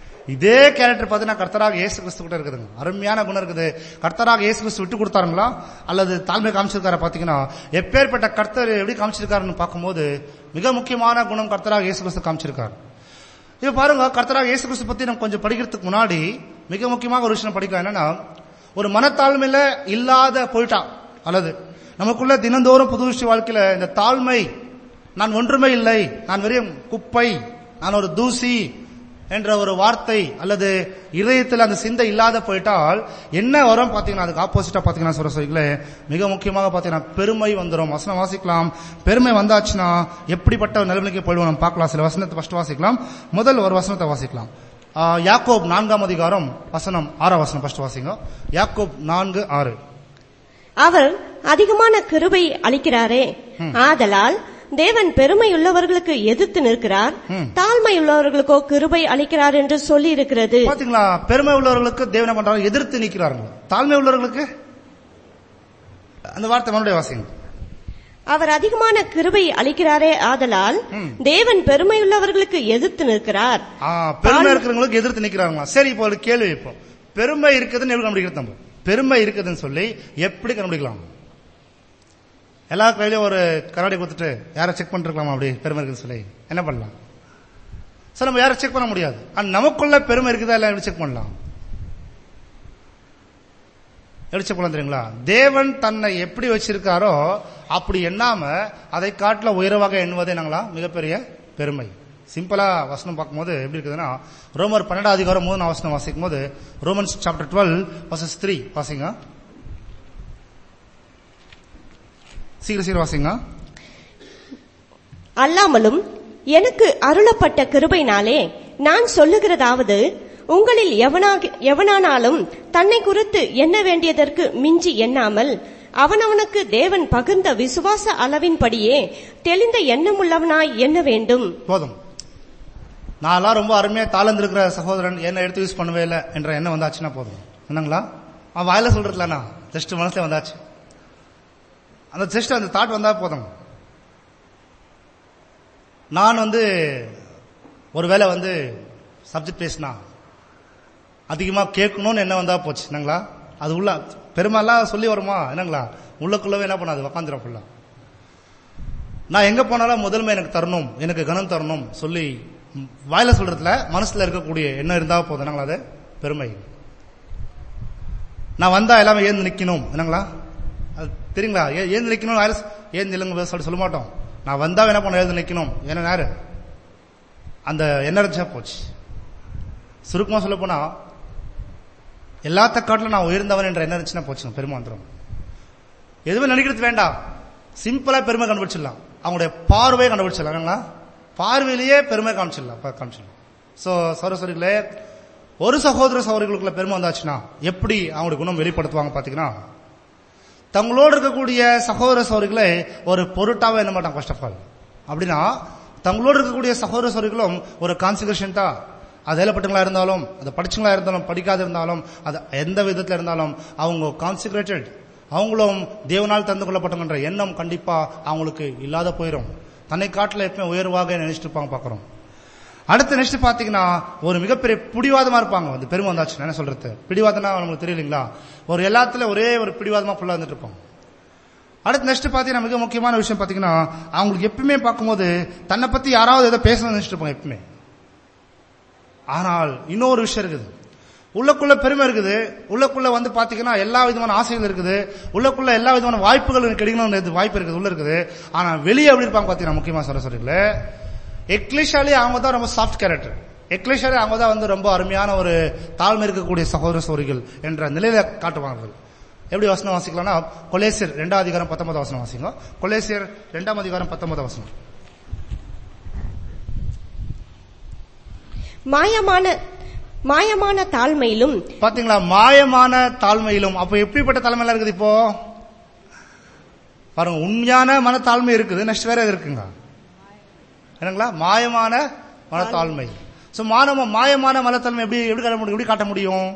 இதே கேரக்டர் பாத்தீங்கன்னா கர்த்தராக இயேசு கிறிஸ்து கிட்ட இருக்குதுங்க. அருமையான குணம் இருக்குது. கர்த்தராக இயேசு கிறிஸ்து விட்டு கொடுத்தாருங்களா அல்லது தாழ்மை காமிச்சிருக்காரு? பாத்தீங்கன்னா எப்பேற்பட்ட கர்த்தர் எப்படி காமிச்சிருக்காருன்னு பார்க்கும்போது மிக முக்கியமான குணம் கர்த்தராக இயேசு கிறிஸ்து காமிச்சிருக்காரு. இப்ப பாருங்க, கர்த்தராக இயேசு கிறிஸ்து பத்தி நம்ம கொஞ்சம் படிக்கிறதுக்கு முன்னாடி மிக முக்கியமாக ஒரு விஷயம் படிக்கலாம். என்னன்னா, ஒரு மனத்தாழ்மையில இல்லாத போயிட்டா அல்லது நமக்குள்ள தினந்தோறும் புது விஷய வாழ்க்கையில இந்த தாழ்மை, நான் ஒன்றுமே இல்லை, நான் வெறும் குப்பை, நான் ஒரு தூசி என்ற ஒரு வார்த்தை அல்லது இதயத்தில் அந்த சிந்தை இல்லாத போயிட்டால் என்ன வரும் பாத்தீங்கன்னா, அதுக்கு ஆப்போசிட்டா பாத்தீங்கன்னா சொல்ற சொல்ல மிக முக்கியமாக பாத்தீங்கன்னா பெருமை வந்துடும். வசனம் வாசிக்கலாம். பெருமை வந்தாச்சுன்னா எப்படிப்பட்ட நிலைமைக்கு போயிடுவோம் நம்ம பார்க்கலாம். சில வசனத்தை ஃபர்ஸ்ட் வாசிக்கலாம். முதல் ஒரு வசனத்தை வாசிக்கலாம். யாக்கோப் நான்காம் அதிகாரம் வசனம் ஆறாம் வசனம் ஃபர்ஸ்ட் வாசிங்க. யாக்கோப் நான்கு ஆறு. அவர் அதிகமான கிருபை அளிக்கிறாரே, ஆதலால் தேவன் பெருமை உள்ளவர்களுக்கு எதிர்த்து நிற்கிறார், தாழ்மை உள்ளவர்களுக்கோ கிருபை அளிக்கிறார் என்று சொல்லி இருக்கிறது. பாத்தீங்களா, பெருமை உள்ளவர்களுக்கு தேவன் பண்றாங்க, எதிர்த்து நிற்கிறார்கள். தாழ்மை உள்ளவர்களுக்கு அந்த வார்த்தை மறுபடியும் வாசிங்க. அவர் அதிகமான கிருபை அளிக்கிறாரே, ஆதலால் தேவன் பெருமை உள்ளவர்களுக்கு எதிர்த்து நிற்கிறார். பெருமை இருக்கிறவங்களுக்கு எதிர்த்து நிற்கிறாங்களா? சரி, இப்போ ஒரு கேள்வி. இப்போ பெருமை இருக்குதுன்னு எப்படி கண்டுபிடிக்கிறது? நம்ம பெருமை இருக்குதுன்னு சொல்லி எப்படி கண்டுபிடிக்கலாம்? எல்லா கையிலயும் ஒரு கண்ணாடி கொடுத்துட்டு யாரை செக் பண்ணிருக்கலாமா அப்படி பெருமை இருக்குன்னு சொல்லி என்ன பண்ணலாம்? சார் நம்ம யாரும் செக் பண்ண முடியாது. ஆனா நமக்குள்ள பெருமை இருக்குதா இல்ல எப்படி செக் பண்ணலாம்? எப்படி செக் பண்ணலாம் தெரியுங்களா? தேவன் தன்னை எப்படி வச்சிருக்காரோ அப்படி எண்ணாம அதை காட்டில உயர்வாக எண்ணுவதே நாங்களா மிகப்பெரிய பெருமை. சிம்பிளா வசனம் பார்க்கும்போது எப்படி இருக்குதுன்னா, ரோமர் பன்னெண்டாம் அதிகாரம் மூணு வசனம் வாசிக்கும் போது, Romans chapter twelve verses three வாசிங்க. சீக்கிரம் சீக்கிரம் வாசிங்க. அல்லாமலும் எனக்கு அருளப்பட்ட கிருபையினாலே நான் சொல்லுகிறதாவது, உங்களில் எவனானாலும் தன்னை குறித்து எண்ண வேண்டியதற்கு மிஞ்சி எண்ணாமல் அவனவனுக்கு தேவன் பகிர்ந்த விசுவாச அளவின்படியே தெளிந்த எண்ணமுள்ளவனாய் எண்ண வேண்டும். போதும். நான் எல்லாம் ரொம்ப அருமையா தாளந்து இருக்கிற சகோதரன் என்ன எடுத்து யூஸ் பண்ணவே இல்லை என்ற எண்ணம் வந்தாச்சுன்னா போதும். என்னங்களா? அவன் வாயில சொல்றதுலண்ணா ஜஸ்ட் மனசுல வந்தாச்சு. அந்த ஜஸ்ட் அந்த தாட் வந்தா போதும். நான் வந்து ஒருவேளை வந்து சப்ஜெக்ட் பேசினா அதிகமா கேட்கணும்னு என்ன வந்தா போச்சு. என்னங்களா? அது உள்ள பெருமாள்லாம் சொல்லி வருமா? என்னங்களா? உள்ளக்குள்ளவே என்ன பண்ணாது உக்காந்துரும் ஃபுல்லா. நான் எங்க போனாலும் முதன்மை எனக்கு தரணும், எனக்கு கனம் தரணும் சொல்லி வாயில சொல்றதுல மனசுல இருக்கக்கூடிய என்ன இருந்தா போதும். என்னங்களா? அது பெருமை. நான் வந்தா எல்லாமே ஏந்து நிக்கணும். என்னங்களா? அது தெரியுங்களா? ஏந்து நிக்கணும். ஏந்து இல்லைங்க சொல்ல மாட்டோம். நான் வந்தா என்ன பண்ண ஏந்து நிக்கணும். என்ன நேரு அந்த எனர்ஜியா போச்சு. சுருக்கமா சொல்ல போனா எல்லாத்த காட்டிலும் நான் உயர்ந்தவன் என்ற எனர்ஜினா போச்சு பெருமாந்திரம். எதுவுமே நினைக்கிறது வேண்டாம். சிம்பிளா பெருமை கண்டுபிடிச்சிடலாம். அவங்களுடைய பார்வையை கண்டுபிடிச்சிடலாம். பார்வையிலேயே பெருமை காமிச்சிடலாம் காமிச்சிடலாம் சோ சகோதரர்களே, ஒரு சகோதர சகோதரிகளுக்குள்ள பெருமை வந்தாச்சுன்னா எப்படி அவங்களுடைய குணம் வெளிப்படுத்துவாங்க பாத்தீங்கன்னா, தங்களோடு இருக்கக்கூடிய சகோதர சகோதரிகளை ஒரு பொருட்டாவே என்ன மாட்டாங்க. ஃபர்ஸ்ட் ஆஃப் ஆல் அப்படின்னா தங்களோடு இருக்கக்கூடிய சகோதர சகோதரிகளும் ஒரு கான்சிகரேஷன் தான். அது ஏழப்பட்டங்களா இருந்தாலும், அது படிச்சங்களா இருந்தாலும், படிக்காத இருந்தாலும், அது எந்த விதத்துல இருந்தாலும் அவங்க கான்சிகரேட்டட், அவங்களும் தேவனால் தந்து கொள்ளப்பட்டவன்ற எண்ணம் கண்டிப்பா அவங்களுக்கு இல்லாத போயிடும். தன்னை காட்டில எப்பவுமே உயர்வாக நினைச்சிட்டு இருப்பாங்க பாக்குறோம். அடுத்து நெக்ஸ்ட் பாத்தீங்கன்னா ஒரு மிகப்பெரிய பிடிவாதமா இருப்பாங்க. அந்த பெருமை வந்தாச்சு என்ன சொல்றது, பிடிவாதம்னா நமக்கு தெரியலீங்களா? ஒரு எல்லாத்துல ஒரே ஒரு பிடிவாதமா ஃபுல்லா வந்துட்டு இருப்பாங்க. அடுத்து நெக்ஸ்ட் பாத்தீங்கன்னா மிக முக்கியமான விஷயம் பாத்தீங்கன்னா, அவங்களுக்கு எப்பவுமே பார்க்கும்போது தன்னை பத்தி யாராவது ஏதோ பேசணும்னு நினைச்சிட்டு இருப்பாங்க எப்பவுமே. ஆனால் இன்னொரு விஷயம் இருக்குது, உள்ளக்குள்ள பெருமை இருக்குது, உள்ளக்குள்ள வந்து பாத்தீங்கன்னா எல்லா விதமான ஆசைகள் இருக்குது, உள்ளக்குள்ள எல்லா விதமான வாய்ப்புகள் கிடைக்கணும் வாய்ப்பு இருக்குது உள்ள இருக்குது. ஆனா வெளியே எப்படி இருப்பாங்க பாத்தீங்கன்னா, முக்கியமா சொல்ல சொல்றீங்கள எக்லிஷாலே அவங்க தான் ரொம்ப சாஃப்ட் கேரக்டர். எக்லிஷாலே அவங்க தான் வந்து ரொம்ப அருமையான ஒரு தாழ்மை இருக்கக்கூடிய சகோதர சகோதரிகள் என்ற நிலையில காட்டுவாங்க. எப்படி வசனம் வாசிக்கலாம்னா, கொலேசியர் இரண்டாம் அதிகாரம் பத்தொன்பது வசனம் வாசிங்க. கொலேசியர் இரண்டாம் அதிகாரம் பத்தொன்பது வசனம். மாயமான மாயமான தாழ்மையிலும் பாத்தீங்களா? மாயமான தாழ்மையிலும். அப்ப எப்படிப்பட்ட தாழ்மையில இருக்குது? இப்போ பாருங்க, உண்மையான மனத்தாழ்மை இருக்குது, நெக்ஸ்ட் வேற இருக்குங்க. என்னங்களா? மாயமான மனத்தாழ்மை. சோ மானம மாயமான மனத்தாழ்மை எப்படி எப்படி காட்ட முடியும்? எப்படி காட்ட முடியும்?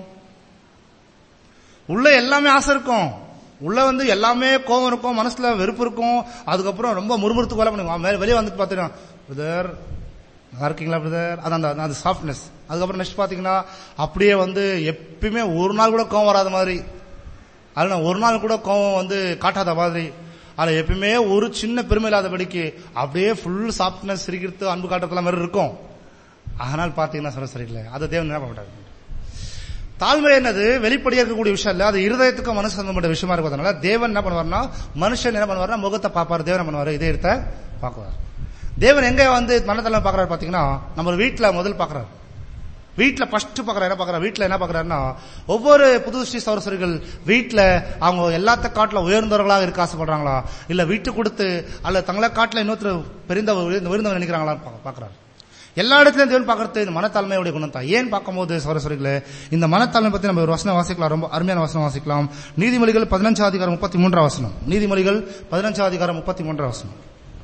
உள்ள எல்லாமே ஆசை இருக்கும், உள்ள வந்து எல்லாமே கோபம் இருக்கும், மனசுல வெறுப்பு இருக்கும், அதுக்கப்புறம் ரொம்ப முறுமுறுத்து கொலை பண்ணுவோம். வெளியே வந்துட்டு பாத்தீங்கன்னா பிரதர் நல்லா இருக்கீங்களா பிரதர், அதான் அது சாஃப்ட்னஸ். அதுக்கப்புறம் நெக்ஸ்ட் பாத்தீங்கன்னா அப்படியே வந்து எப்பயுமே ஒரு நாள் கூட கோவம் வராத மாதிரி, அதுல ஒரு நாள் கூட கோவம் வந்து காட்டாத மாதிரி, அதுல எப்பயுமே ஒரு சின்ன பெருமை இல்லாதபடிக்கு அப்படியே ஃபுல் சாஃப்ட்னஸ் சிரிக்கிறது அன்பு காட்டுறதுலாம் மாதிரி இருக்கும். அதனால் பாத்தீங்கன்னா சொல்ல சரியில்லை, அதை தேவன் என்ன பண்ண. தாழ்மை என்னது வெளிப்படையா இருக்கக்கூடிய விஷயம் இல்ல, அது இருதயத்துக்கும் மனசு சம்பந்தப்பட்ட விஷயமா இருக்கிறதுனால தேவன் என்ன பண்ணுவார்னா, மனுஷன் என்ன பண்ணுவார்னா முகத்தை பார்ப்பாரு, தேவன் என்ன பண்ணுவாரு இதயத்தை பார்க்குவார். தேவன் எங்க வந்து மனத்தெல்லாம் பாக்குறாரு பாத்தீங்கன்னா, நம்ம வீட்டுல முதல் பாக்குறாரு. வீட்டுல ஃபர்ஸ்ட் பாக்குறாரு. என்ன பாக்குறாரு? வீட்டுல என்ன பாக்குறாருன்னா, ஒவ்வொரு புது ஸ்ரீ சகோதரர்கள் வீட்டுல அவங்க எல்லாத்த காட்டுல உயர்ந்தவர்களாக இருக்க ஆசைப்படுறாங்களா, இல்ல வீட்டு கொடுத்து அல்ல தங்களை காட்டுல இன்னொருத்தர் பெரிந்த உயர்ந்தவங்க நினைக்கிறாங்களா பாக்குறாரு. எல்லா இடத்துலயும் தேவன் பாக்குறது இந்த மனத்தாழ்மையுடைய குணம் தான். ஏன் பார்க்கும்போது சகோதரர்களே, இந்த மனத்தாழ்மை பத்தி நம்ம ஒரு வசனம் வாசிக்கலாம், ரொம்ப அருமையான வசனம் வாசிக்கலாம். நீதிமொழிகள் பதினஞ்சாம் அதிகாரம் முப்பத்தி மூன்றாம் வசனம். நீதிமொழிகள் பதினஞ்சாம் அதிகாரம் முப்பத்தி மூன்றாம் வசனம்.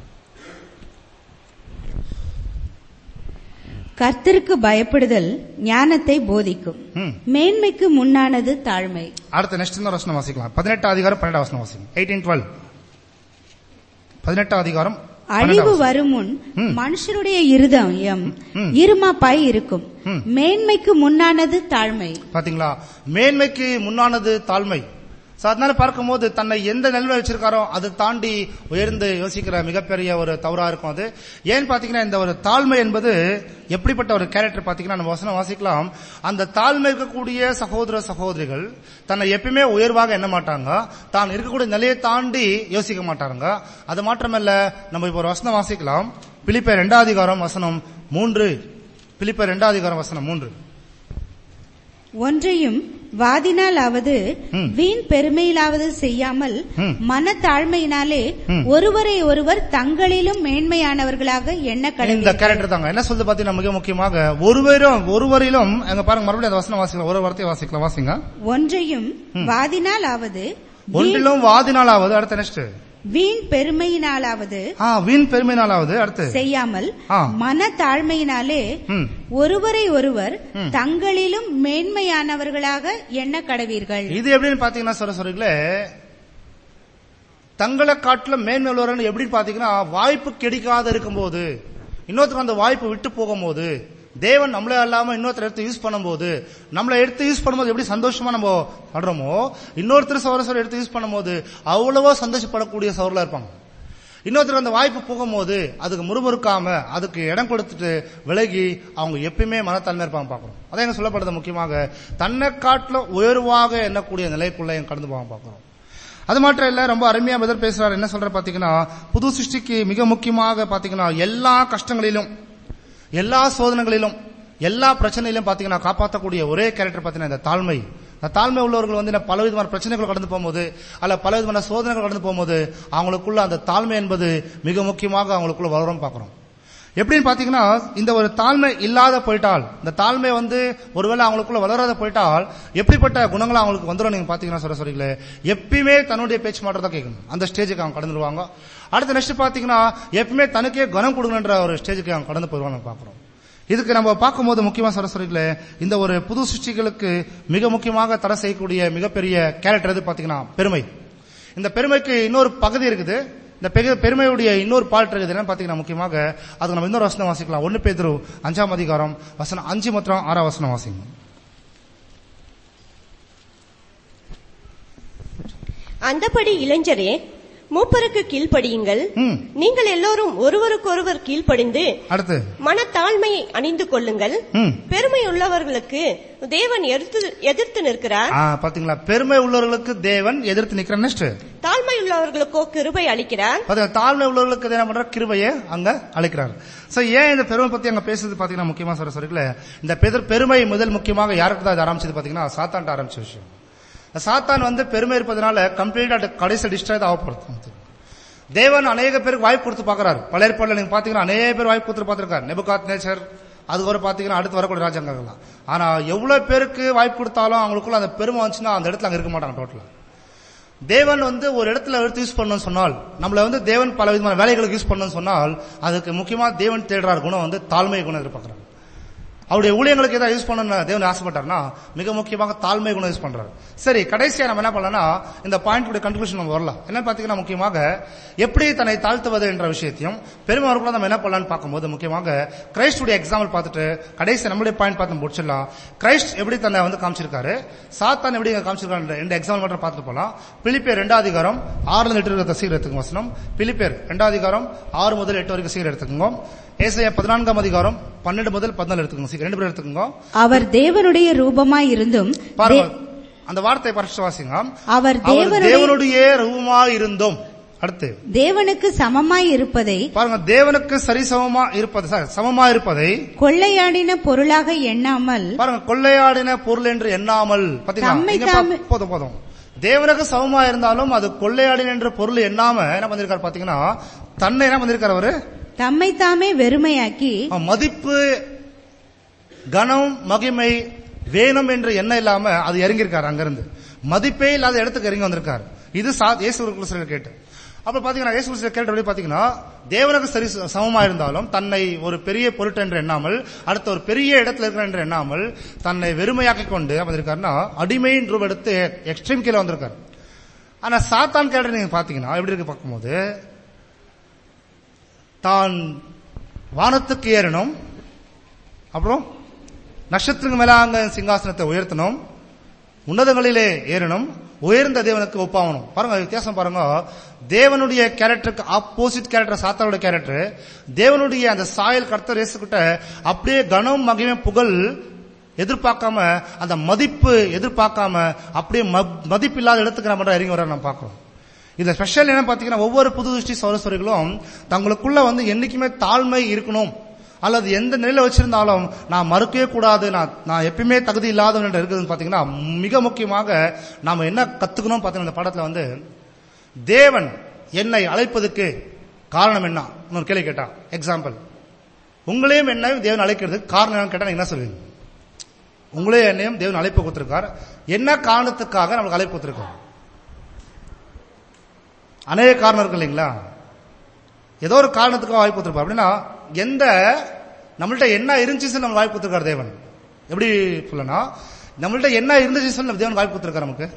கர்த்தருக்கு பயப்படுதல் ஞானத்தை போதிக்கும், மேன்மைக்கு முன்னானது தாழ்மை. அடுத்த நெக்ஸ்ட் வசனம் வாசிக்கலாம். பதினெட்டாம் அதிகாரம் பன்னெண்டாம் வசனம் வாசிக்கும். எயிட்டீன் டுவெல் பதினெட்டாம் அதிகாரம் அழிவு வரும் முன் மனுஷருடைய இருதயம் இருமாப்பாய் இருக்கும். மேன்மைக்கு முன்னானது தாழ்மை. பாத்தீங்களா, மேன்மைக்கு முன்னானது தாழ்மை. அதனால பார்க்கும்போது தன்னை எந்த நிலைமை வச்சிருக்காரோ அதை தாண்டி உயர்ந்து யோசிக்கிற மிகப்பெரிய ஒரு தவறா இருக்கும் அது. ஏன்னு பாத்தீங்கன்னா இந்த ஒரு தாழ்மை என்பது எப்படிப்பட்ட ஒரு கேரக்டர் பாத்தீங்கன்னா நம்ம வசனம் வாசிக்கலாம். அந்த தாழ்மை இருக்கக்கூடிய சகோதர சகோதரிகள் தன்னை எப்பயுமே உயர்வாக எண்ண மாட்டாங்க, தான் இருக்கக்கூடிய நிலையை தாண்டி யோசிக்க மாட்டாங்க. அது மாத்திரமல்ல, நம்ம இப்ப ஒரு வசனம் வாசிக்கலாம். பிலிப்பியர் இரண்டாம் அதிகாரம் வசனம் மூன்று. பிலிப்பியர் இரண்டாம் அதிகாரம் வசனம் மூன்று. ஒன்றையும் வாதினாலாவது வீண் பெருமையிலாவது செய்யாமல் மனத்தாழ்மையினாலே ஒருவரை ஒருவர் தங்களிலும் மேன்மையானவர்களாக எண்ண கடவுள். இந்த கேரக்டர் தாங்க என்ன சொல்லுது பாத்தீங்கன்னா மிக முக்கியமாக ஒருவரும் ஒருவரிலும் அங்க பாருங்க, மறுபடியும் அந்த வசனம் வாசிக்கலாம், ஒரு வார்த்தையை வாசிக்கலாம், வாசிங்க. ஒன்றையும் வாதினாலாவது ஒன்றிலும் வாதினாலாவது அடுத்த நெக்ஸ்ட் வீண் பெருமையினாலாவது வீண் பெருமையினாலாவது அடுத்து செய்யாமல் மன தாழ்மையினாலே ஒருவரை ஒருவர் தங்களிலும் மேன்மையானவர்களாக எண்ண கடவீர்கள். இது எப்படின்னு பாத்தீங்கன்னா சொல்ற சொல்றீங்களே, தங்களை காட்டிலும் மேன்மை உள்ளவர்கள் எப்படின்னு பாத்தீங்கன்னா வாய்ப்பு கிடைக்காத இருக்கும் போது, இன்னொருத்தருக்கு அந்த வாய்ப்பு விட்டு போகும் போது, தேவன் நம்மளே அல்லாம இன்னொருத்தர் எடுத்து யூஸ் பண்ணும்போது, நம்மளை எடுத்து யூஸ் பண்ணும்போது எப்படி சந்தோஷமா நம்ம படுறோமோ, இன்னொருத்தர் சவரசோட எடுத்து யூஸ் பண்ணும்போது அவ்வளவோ சந்தோஷப்படக்கூடிய சவர்களா இருப்பாங்க. இன்னொருத்தர் அந்த வாய்ப்பு போகும்போது அதுக்கு முறுமுறுக்காம அதுக்கு இடம் கொடுத்துட்டு விலகி அவங்க எப்பயுமே மனத்தன்மை இருப்பாங்க பாக்குறோம். அதான் எங்க சொல்லப்படுறது முக்கியமாக தன்னை காட்டில உயர்வாக எண்ணக்கூடிய நிலைக்குள்ள கடந்து போவாங்க பாக்குறோம். அது மாத்திரம் இல்ல, ரொம்ப அருமையா பதில் பேசுறாரு. என்ன சொல்ற பாத்தீங்கன்னா, புது சிருஷ்டிக்கு மிக முக்கியமாக பாத்தீங்கன்னா எல்லா கஷ்டங்களிலும் எல்லா சோதனைகளிலும் எல்லா பிரச்சனையிலும் பாத்தீங்கன்னா காப்பாற்றக்கூடிய ஒரே கேரக்டர் பாத்தீங்கன்னா இந்த தாழ்மை. இந்த தாழ்மை உள்ளவர்கள் வந்து பல விதமான பிரச்சனைகள் கடந்து போகும்போது அல்ல பல விதமான சோதனைகள் கடந்து போகும்போது அவங்களுக்குள்ள அந்த தாழ்மை என்பது மிக முக்கியமாக அவங்களுக்குள்ள வளரும் பாக்குறோம். எப்படின்னு பாத்தீங்கன்னா, இந்த ஒரு தாழ்மை இல்லாத போயிட்டால், இந்த தாழ்மை வந்து ஒருவேளை அவங்களுக்குள்ள வளராத போயிட்டால் எப்படிப்பட்ட குணங்கள் அவங்களுக்கு வந்துடும் நீங்க பாத்தீங்கன்னா சொல்ல சொல்றீங்களே, எப்பயுமே தன்னுடைய பேச்சு மாற்றதான் கேட்கணும், அந்த ஸ்டேஜுக்கு அவங்க கடந்துருவாங்க. அடுத்த நெக்ஸ்ட் பாத்தீங்கன்னா எப்பவுமே தனக்கே கனம் கொடுக்கணுன்ற ஒரு ஸ்டேஜுக்கு அவங்க கடந்து போயிடுவாங்க பாக்குறோம். இதுக்கு நம்ம பார்க்கும்போது முக்கியமா சொல்ல சொல்றீங்களே, இந்த ஒரு புது சிருஷ்டிகளுக்கு மிக முக்கியமாக தடை செய்யக்கூடிய மிகப்பெரிய கேரக்டர் எது பாத்தீங்கன்னா பெருமை. இந்த பெருமைக்கு இன்னொரு பகுதி இருக்குது. இந்த பெருமையுடைய இன்னொரு பாட்டு இருக்குது. என்னன்னு பாத்தீங்கன்னா முக்கியமாக அதுக்கு நம்ம இன்னொரு வசனம் வாசிக்கலாம். ஒன்னு பேதுரு அஞ்சாம் அதிகாரம் வசனம் அஞ்சு மற்றும் ஆறாம் வசனம் வாசிங்க. அந்தபடி இளைஞரே, மூப்பருக்கு கீழ்ப்படியுங்கள். நீங்கள் எல்லோரும் ஒருவருக்கொருவர் கீழ்ப்படிந்து அடுத்து மனத்தாழ்மையை அணிந்து கொள்ளுங்கள். பெருமை உள்ளவர்களுக்கு தேவன் எதிர்த்து நிற்கிறார். பாத்தீங்களா, பெருமை உள்ளவர்களுக்கு தேவன் எதிர்த்து நிற்கிறார். நெக்ஸ்ட் தாழ்மை உள்ளவர்களுக்கோ கிருபை அளிக்கிறார். தாழ்மை உள்ளவர்களுக்கு என்ன பண்ற, கிருபையை அங்க அளிக்கிறார். சோ ஏன் இந்த பெருமை பத்தி அங்க பேசுறது பாத்தீங்கன்னா முக்கியமா சொல்ற சொல்லிக்கல, இந்த பெருமை முதல் முக்கியமாக யாருக்கு தான் ஆரம்பிச்சது பாத்தீங்கன்னா சாத்தான் ஆரம்பிச்ச விஷயம். சாத்தான் வந்து பெருமை இருப்பதனால கம்ப்ளீட்டா கடைசி டிஸ்ட்ராய் ஆகப்படுத்து. தேவன் அநேக பேருக்கு வாய்ப்பு கொடுத்து பாக்குறாரு. பல ஏற்பாடுல நீங்க பாத்தீங்கன்னா அநேக பேர் வாய்ப்பு கொடுத்து பாத்துருக்காரு. நெபுகாத் நேச்சர், அதுக்கப்புறம் பாத்தீங்கன்னா அடுத்து வரக்கூடிய ராஜாங்கங்கள்லாம். ஆனா எவ்வளவு பேருக்கு வாய்ப்பு கொடுத்தாலும் அவங்களுக்குள்ள அந்த பெருமை வந்துச்சுன்னா அந்த இடத்துல அங்க இருக்க மாட்டாங்க டோட்டலா. தேவன் வந்து ஒரு இடத்துல எடுத்து யூஸ் பண்ணணும்னு சொன்னால், நம்மள வந்து தேவன் பல விதமான வேலைகளுக்கு யூஸ் பண்ணணும்னு சொன்னால் அதுக்கு முக்கியமா தேவன் தேடுறார் குணம் வந்து தாழ்மை குணம் எதிர்பார்க்கிறார். அவருடைய ஊழியங்களுக்கு ஏதாவது யூஸ் பண்ண தேவன் ஆசைப்பட்டார்னா மிக முக்கியமாக தாழ்மை குணம் யூஸ் பண்றாரு. சரி, கடைசியா நம்ம என்ன பண்ணலாம்னா இந்த பாயிண்ட் கன்க்ளூஷன் நம்ம வரலாம். என்ன பாத்தீங்கன்னா முக்கியமாக எப்படி தன்னை தாழ்த்துவது என்ற விஷயத்தையும் பெருமை அவர்களும் நம்ம என்ன பண்ணலாம்னு பார்க்கும்போது முக்கியமாக கிரைஸ்டுடைய எக்ஸாம்பிள் பார்த்துட்டு கடைசி நம்மளுடைய பாயிண்ட் பார்த்து முடிச்சிடலாம். கிரைஸ்ட் எப்படி தன்னை வந்து காமிச்சிருக்காரு, சாத்தான் எப்படி காமிச்சிருக்காரு ரெண்டு எக்ஸாம்பிள் மட்டும் பார்த்துட்டு போலாம். பிலிப்பியர் இரண்டாம் அதிகாரம் ஆறுல எட்டு இருக்க சீர் எடுத்துக்கோங்க வசனம். பிலிப்பியர் இரண்டாம் அதிகாரம் ஆறு முதல் எட்டு வரைக்கும் சீர் எடுத்துக்கோங்க. ஏசாயா பதினான்காம் அதிகாரம் பன்னெண்டு முதல் பதினாலு எடுத்துக்கோங்க. ரெண்டு பேரும் எடுத்துக்கோங்க. அவர் தேவனுடைய ரூபமாய் இருந்தும், அந்த வார்த்தை பரிசு வாசிங்க. அவர் தேவனுடைய ரூபமாய் இருந்தும், அடுத்து தேவனுக்கு சமமாய் இருப்பதை பாருங்க, தேவனுக்கு சரிசமமா இருப்பது சமமா இருப்பதை கொள்ளையாடின பொருளாக எண்ணாமல், பாருங்க கொள்ளையாடின பொருள் என்று எண்ணாமல். பாத்தீங்கன்னா போதும் போதும் தேவனுக்கு சமமா இருந்தாலும் அது கொள்ளையாடின என்ற பொருள் எண்ணாம என்ன பண்ணிருக்காரு பாத்தீங்கன்னா, தன்னை என்ன பண்ணிருக்காரு அவரு, தம்மை தாமே வெறுமையாக்கி மதிப்பு கனம் மகிமை வேணும் என்று எண்ணம் இல்லாம அது இறங்கிருக்காரு. அங்கிருந்து மதிப்பே இல்லாத இடத்துக்கு இறங்கி வந்திருக்காரு. இது இயேசு கேட்டு அப்ப பாத்தீங்கன்னா இயேசு கேட்டு பாத்தீங்கன்னா தேவனுக்கு சரி சமமா இருந்தாலும் தன்னை ஒரு பெரிய பொருட்டு என்று எண்ணாமல், அடுத்த ஒரு பெரிய இடத்துல இருக்கிற என்று எண்ணாமல் தன்னை வெறுமையாக்கி கொண்டு வந்திருக்காருன்னா அடிமையின் ரூபம் எடுத்து எக்ஸ்ட்ரீம் கீழே வந்திருக்காரு. ஆனா சாத்தான் கேட்டு நீங்க பாத்தீங்கன்னா எப்படி இருக்கு பார்க்கும்போது தான் வானத்துக்கு ஏறணும், அப்புறம் நட்சத்திரங்க மேல அங்க சிங்காசனத்தை உயர்த்தணும், உன்னதங்களிலே ஏறணும், உயர்ந்த தேவனுக்கு ஒப்பாகணும். பாருங்க வித்தியாசம் பாருங்க. தேவனுடைய கேரக்டருக்கு ஆப்போசிட் கேரக்டர் சாத்தானுடைய கேரக்டர். தேவனுடைய அந்த சாயல் கர்த்தர் இயேசுகிட்ட அப்படியே கனம் மகிமை புகழ் எதிர்பார்க்காம, அந்த மதிப்பு எதிர்பார்க்காம அப்படியே மதிப்பு இல்லாத இடத்துக்கு நம்ம இறங்கி வர நம்ம பார்க்கிறோம். இதுல ஸ்பெஷல் என்ன பாத்தீங்கன்னா, ஒவ்வொரு புது திருஷ்டி சகோதரர்களும் தங்களுக்குள்ள வந்து என்னைக்குமே தாழ்மை இருக்கணும், அல்லது எந்த நிலையில வச்சிருந்தாலும் நான் மறுக்கவே கூடாது, நான் நான் எப்பயுமே தகுதி இல்லாதவன் இருக்குதுன்னு பாத்தீங்கன்னா, மிக முக்கியமாக நாம என்ன கத்துக்கணும் பாத்தீங்கன்னா, இந்த பாடத்துல வந்து தேவன் என்னை அழைப்பதற்கு காரணம் என்ன ஒரு கேள்வி கேட்டா, எக்ஸாம்பிள் உங்களையும் என்னையும் தேவன் அழைக்கிறதுக்கு காரணம் என்னன்னு கேட்டா என்ன சொல்லுவீங்க? உங்களையும் என்னையும் தேவன் அழைப்பு கொடுத்திருக்கார், என்ன காரணத்துக்காக நம்மளுக்கு அழைப்பு கொடுத்திருக்கார்? அநேக காரணம் இருக்கு இல்லைங்களா? ஏதோ ஒரு காரணத்துக்காக வாய்ப்பு கொடுத்திருப்பார். அப்படின்னா எந்த நம்மள்ட்ட என்ன இருந்துச்சு நம்ம வாய்ப்பு கொடுத்திருக்காரு தேவன். எப்படி சொல்லனா, நம்மள்ட்ட என்ன இருந்துச்சு நம்ம தேவன் வாய்ப்பு கொடுத்திருக்காரு நமக்கு.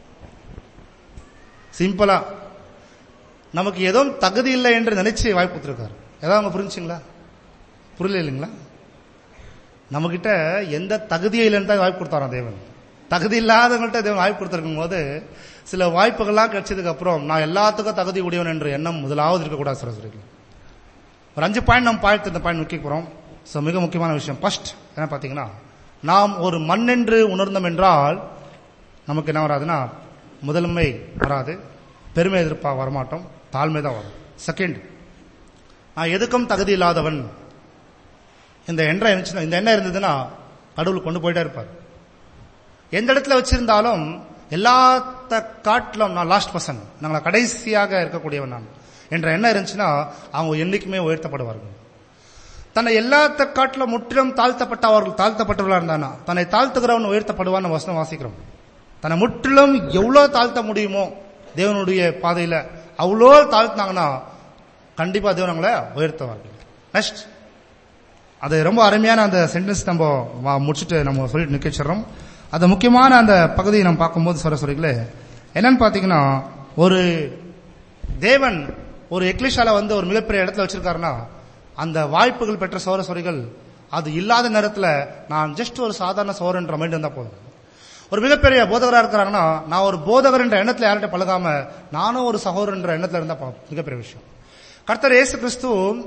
சிம்பிளா நமக்கு ஏதோ தகுதி இல்லை என்று நினைச்சு வாய்ப்பு கொடுத்திருக்காரு. ஏதாவது அவங்க புரிஞ்சுங்களா? புரியல இல்லைங்களா? நம்ம கிட்ட எந்த தகுதியே இல்லைன்னு தான் வாய்ப்பு கொடுத்தாராம் தேவன். தகுதி இல்லாதவங்கள்ட்ட தேவன் வாய்ப்பு கொடுத்திருக்கும் போது சில வாய்ப்புகள்லாம் கிடைச்சதுக்கு அப்புறம் நான் எல்லாத்துக்கும் தகுதி உடையவன் என்ற எண்ணம் முதலாவது இருக்கக்கூடாது. சரஸ்வரி ஒரு அஞ்சு பாயிண்ட் நம்ம பாயிண்ட் இந்த பாயிண்ட் முக்கிய போறோம். ஸோ மிக முக்கியமான விஷயம் ஃபர்ஸ்ட் என்ன பாத்தீங்கன்னா, நாம் ஒரு மண் என்று உணர்ந்தோம் என்றால் நமக்கு என்ன வராதுன்னா, முதன்மை வராது, பெருமை எதிர்ப்பா வரமாட்டோம், தாழ்மை தான் வரும். செகண்ட், நான் எதுக்கும் தகுதி இல்லாதவன் இந்த எண்ணம் இருந்துச்சுன்னா, இந்த எண்ணம் இருந்ததுன்னா கடவுள் கொண்டு போயிட்டே இருப்பார். எந்த இடத்துல வச்சிருந்தாலும் எல்லாத்த காட்டிலும் நான் லாஸ்ட் பர்சன், நாங்கள கடைசியாக இருக்கக்கூடியவன் நான் என்ற எண்ணம் இருந்துச்சுன்னா அவங்க என்னைக்குமே உயர்த்தப்படுவார்கள். தன்னை எல்லாத்த காட்டிலும் முற்றிலும் தாழ்த்தப்பட்டவர்கள் தாழ்த்தப்பட்டவர்களா இருந்தானா தன்னை தாழ்த்துகிறவன் உயர்த்தப்படுவான்னு வசனம் வாசிக்கிறோம். தன்னை முற்றிலும் எவ்வளவு தாழ்த்த முடியுமோ தேவனுடைய பாதையில அவ்வளோ தாழ்த்தினாங்கன்னா கண்டிப்பா தேவன் அவங்களை உயர்த்துவார்கள். நெக்ஸ்ட், அது ரொம்ப அருமையான அந்த சென்டென்ஸ் நம்ம முடிச்சுட்டு நம்ம சொல்லிட்டு நிக்கச்சிடறோம். அது முக்கியமான அந்த பகுதியை நம்ம பார்க்கும்போது சரஸ்வரிகளே என்னன்னு பாத்தீங்கன்னா, ஒரு தேவன் ஒரு எக்லிஷால வந்து ஒரு மிகப்பெரிய இடத்துல வச்சிருக்காருன்னா அந்த வாய்ப்புகள் பெற்ற சௌரஸ்வரிகள் அது இல்லாத நேரத்துல நான் ஜஸ்ட் ஒரு சாதாரண சௌரன்ற மைண்ட் இருந்தா போதும். ஒரு மிகப்பெரிய போதகரா இருக்கிறாங்கன்னா நான் ஒரு போதகர் என்ற எண்ணத்துல யார்கிட்ட பழகாம நானும் ஒரு சகோதரன் என்ற எண்ணத்துல இருந்தா மிகப்பெரிய விஷயம். கர்த்தர் இயேசு கிறிஸ்து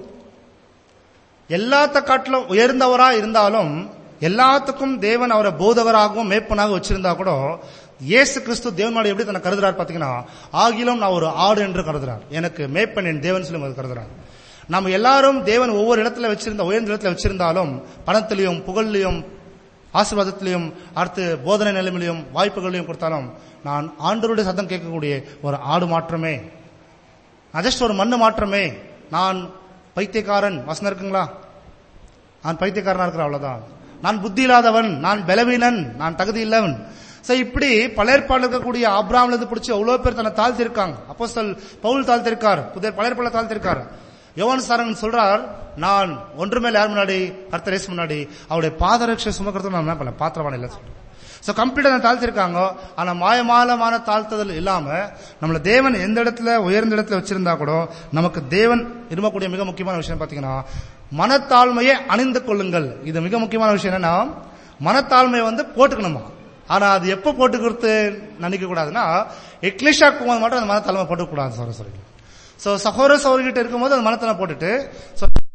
எல்லாத்த காட்டிலும் உயர்ந்தவரா இருந்தாலும் எல்லாத்துக்கும் தேவன் அவரை போதகராகவும் மேய்ப்பனாக வச்சிருந்தா கூட இயேசு கிறிஸ்து தேவனோட எப்படி தன்னை கருதுறார் பாத்தீங்கன்னா, ஆகிலும் நான் ஒரு ஆடு என்று கருதுறார், எனக்கு மேய்ப்பன் என் தேவன் சொல்லி கருதுறார். நம்ம எல்லாரும் தேவன் ஒவ்வொரு இடத்துல வச்சிருந்த உயர்ந்த இடத்துல வச்சிருந்தாலும் பணத்திலையும் புகழ்லையும் ஆசீர்வாதத்திலையும் அடுத்து போதனை நிலைமையிலையும் வாய்ப்புகளையும் கொடுத்தாலும் நான் ஆண்டவருடைய சத்தம் கேட்கக்கூடிய ஒரு ஆடு மாற்றமே, ஜஸ்ட் ஒரு மண்ணு மாற்றமே. நான் பைத்தியக்காரன் வசனம் இருக்குங்களா? நான் பைத்தியக்காரனா இருக்கிற அவ்வளவுதான். நான் புத்தி இல்லாதவன், நான் பலவீனன், நான் தகுதி இல்லவன். இப்படி பல ஏற்பாடு இருக்கக்கூடிய ஆபிரகாம்ல இருந்து பிடிச்சி அவ்வளவு பேர் தன்னை தாழ்த்திருக்காங்க. அப்போஸ்தலன் பவுல் தாழ்த்திருக்கார், புதிய பல ஏற்பாடுல தாழ்த்திருக்கார். யோவான் சாரன் சொல்றார், நான் ஒன்றுமேல் யார் முன்னாடி, கர்த்தர் இயேசு முன்னாடி அவருடைய பாதரட்சை சுமக்கிறது நான் என்ன பண்ண பாத்திரவான இல்ல சொல்றேன். சோ கம்ப்ளீட்டா தாழ்த்திருக்காங்க. ஆனா மாயமாலமான தாழ்த்துதல் இல்லாம நம்மள தேவன் எந்த இடத்துல உயர்ந்த இடத்துல வச்சிருந்தா கூட நமக்கு தேவன் விரும்பக்கூடிய மிக முக்கியமான விஷயம் பாத்தீங்கன்னா, மனத்தாழ்மையை அணிந்து கொள்ளுங்கள். இது மிக முக்கியமான விஷயம். என்னன்னா, மனத்தாழ்மையை வந்து போட்டுக்கணுமா, ஆனா அது எப்ப போட்டுக்கிறது நினைக்க கூடாதுன்னா எக்லிஷா போகும்போது மட்டும் அந்த மனத்தாழ்மை போட்டுக்க கூடாது. சகோதர சகோதரிகிட்ட இருக்கும்போது அந்த மனத்தாழ்மை போட்டுட்டு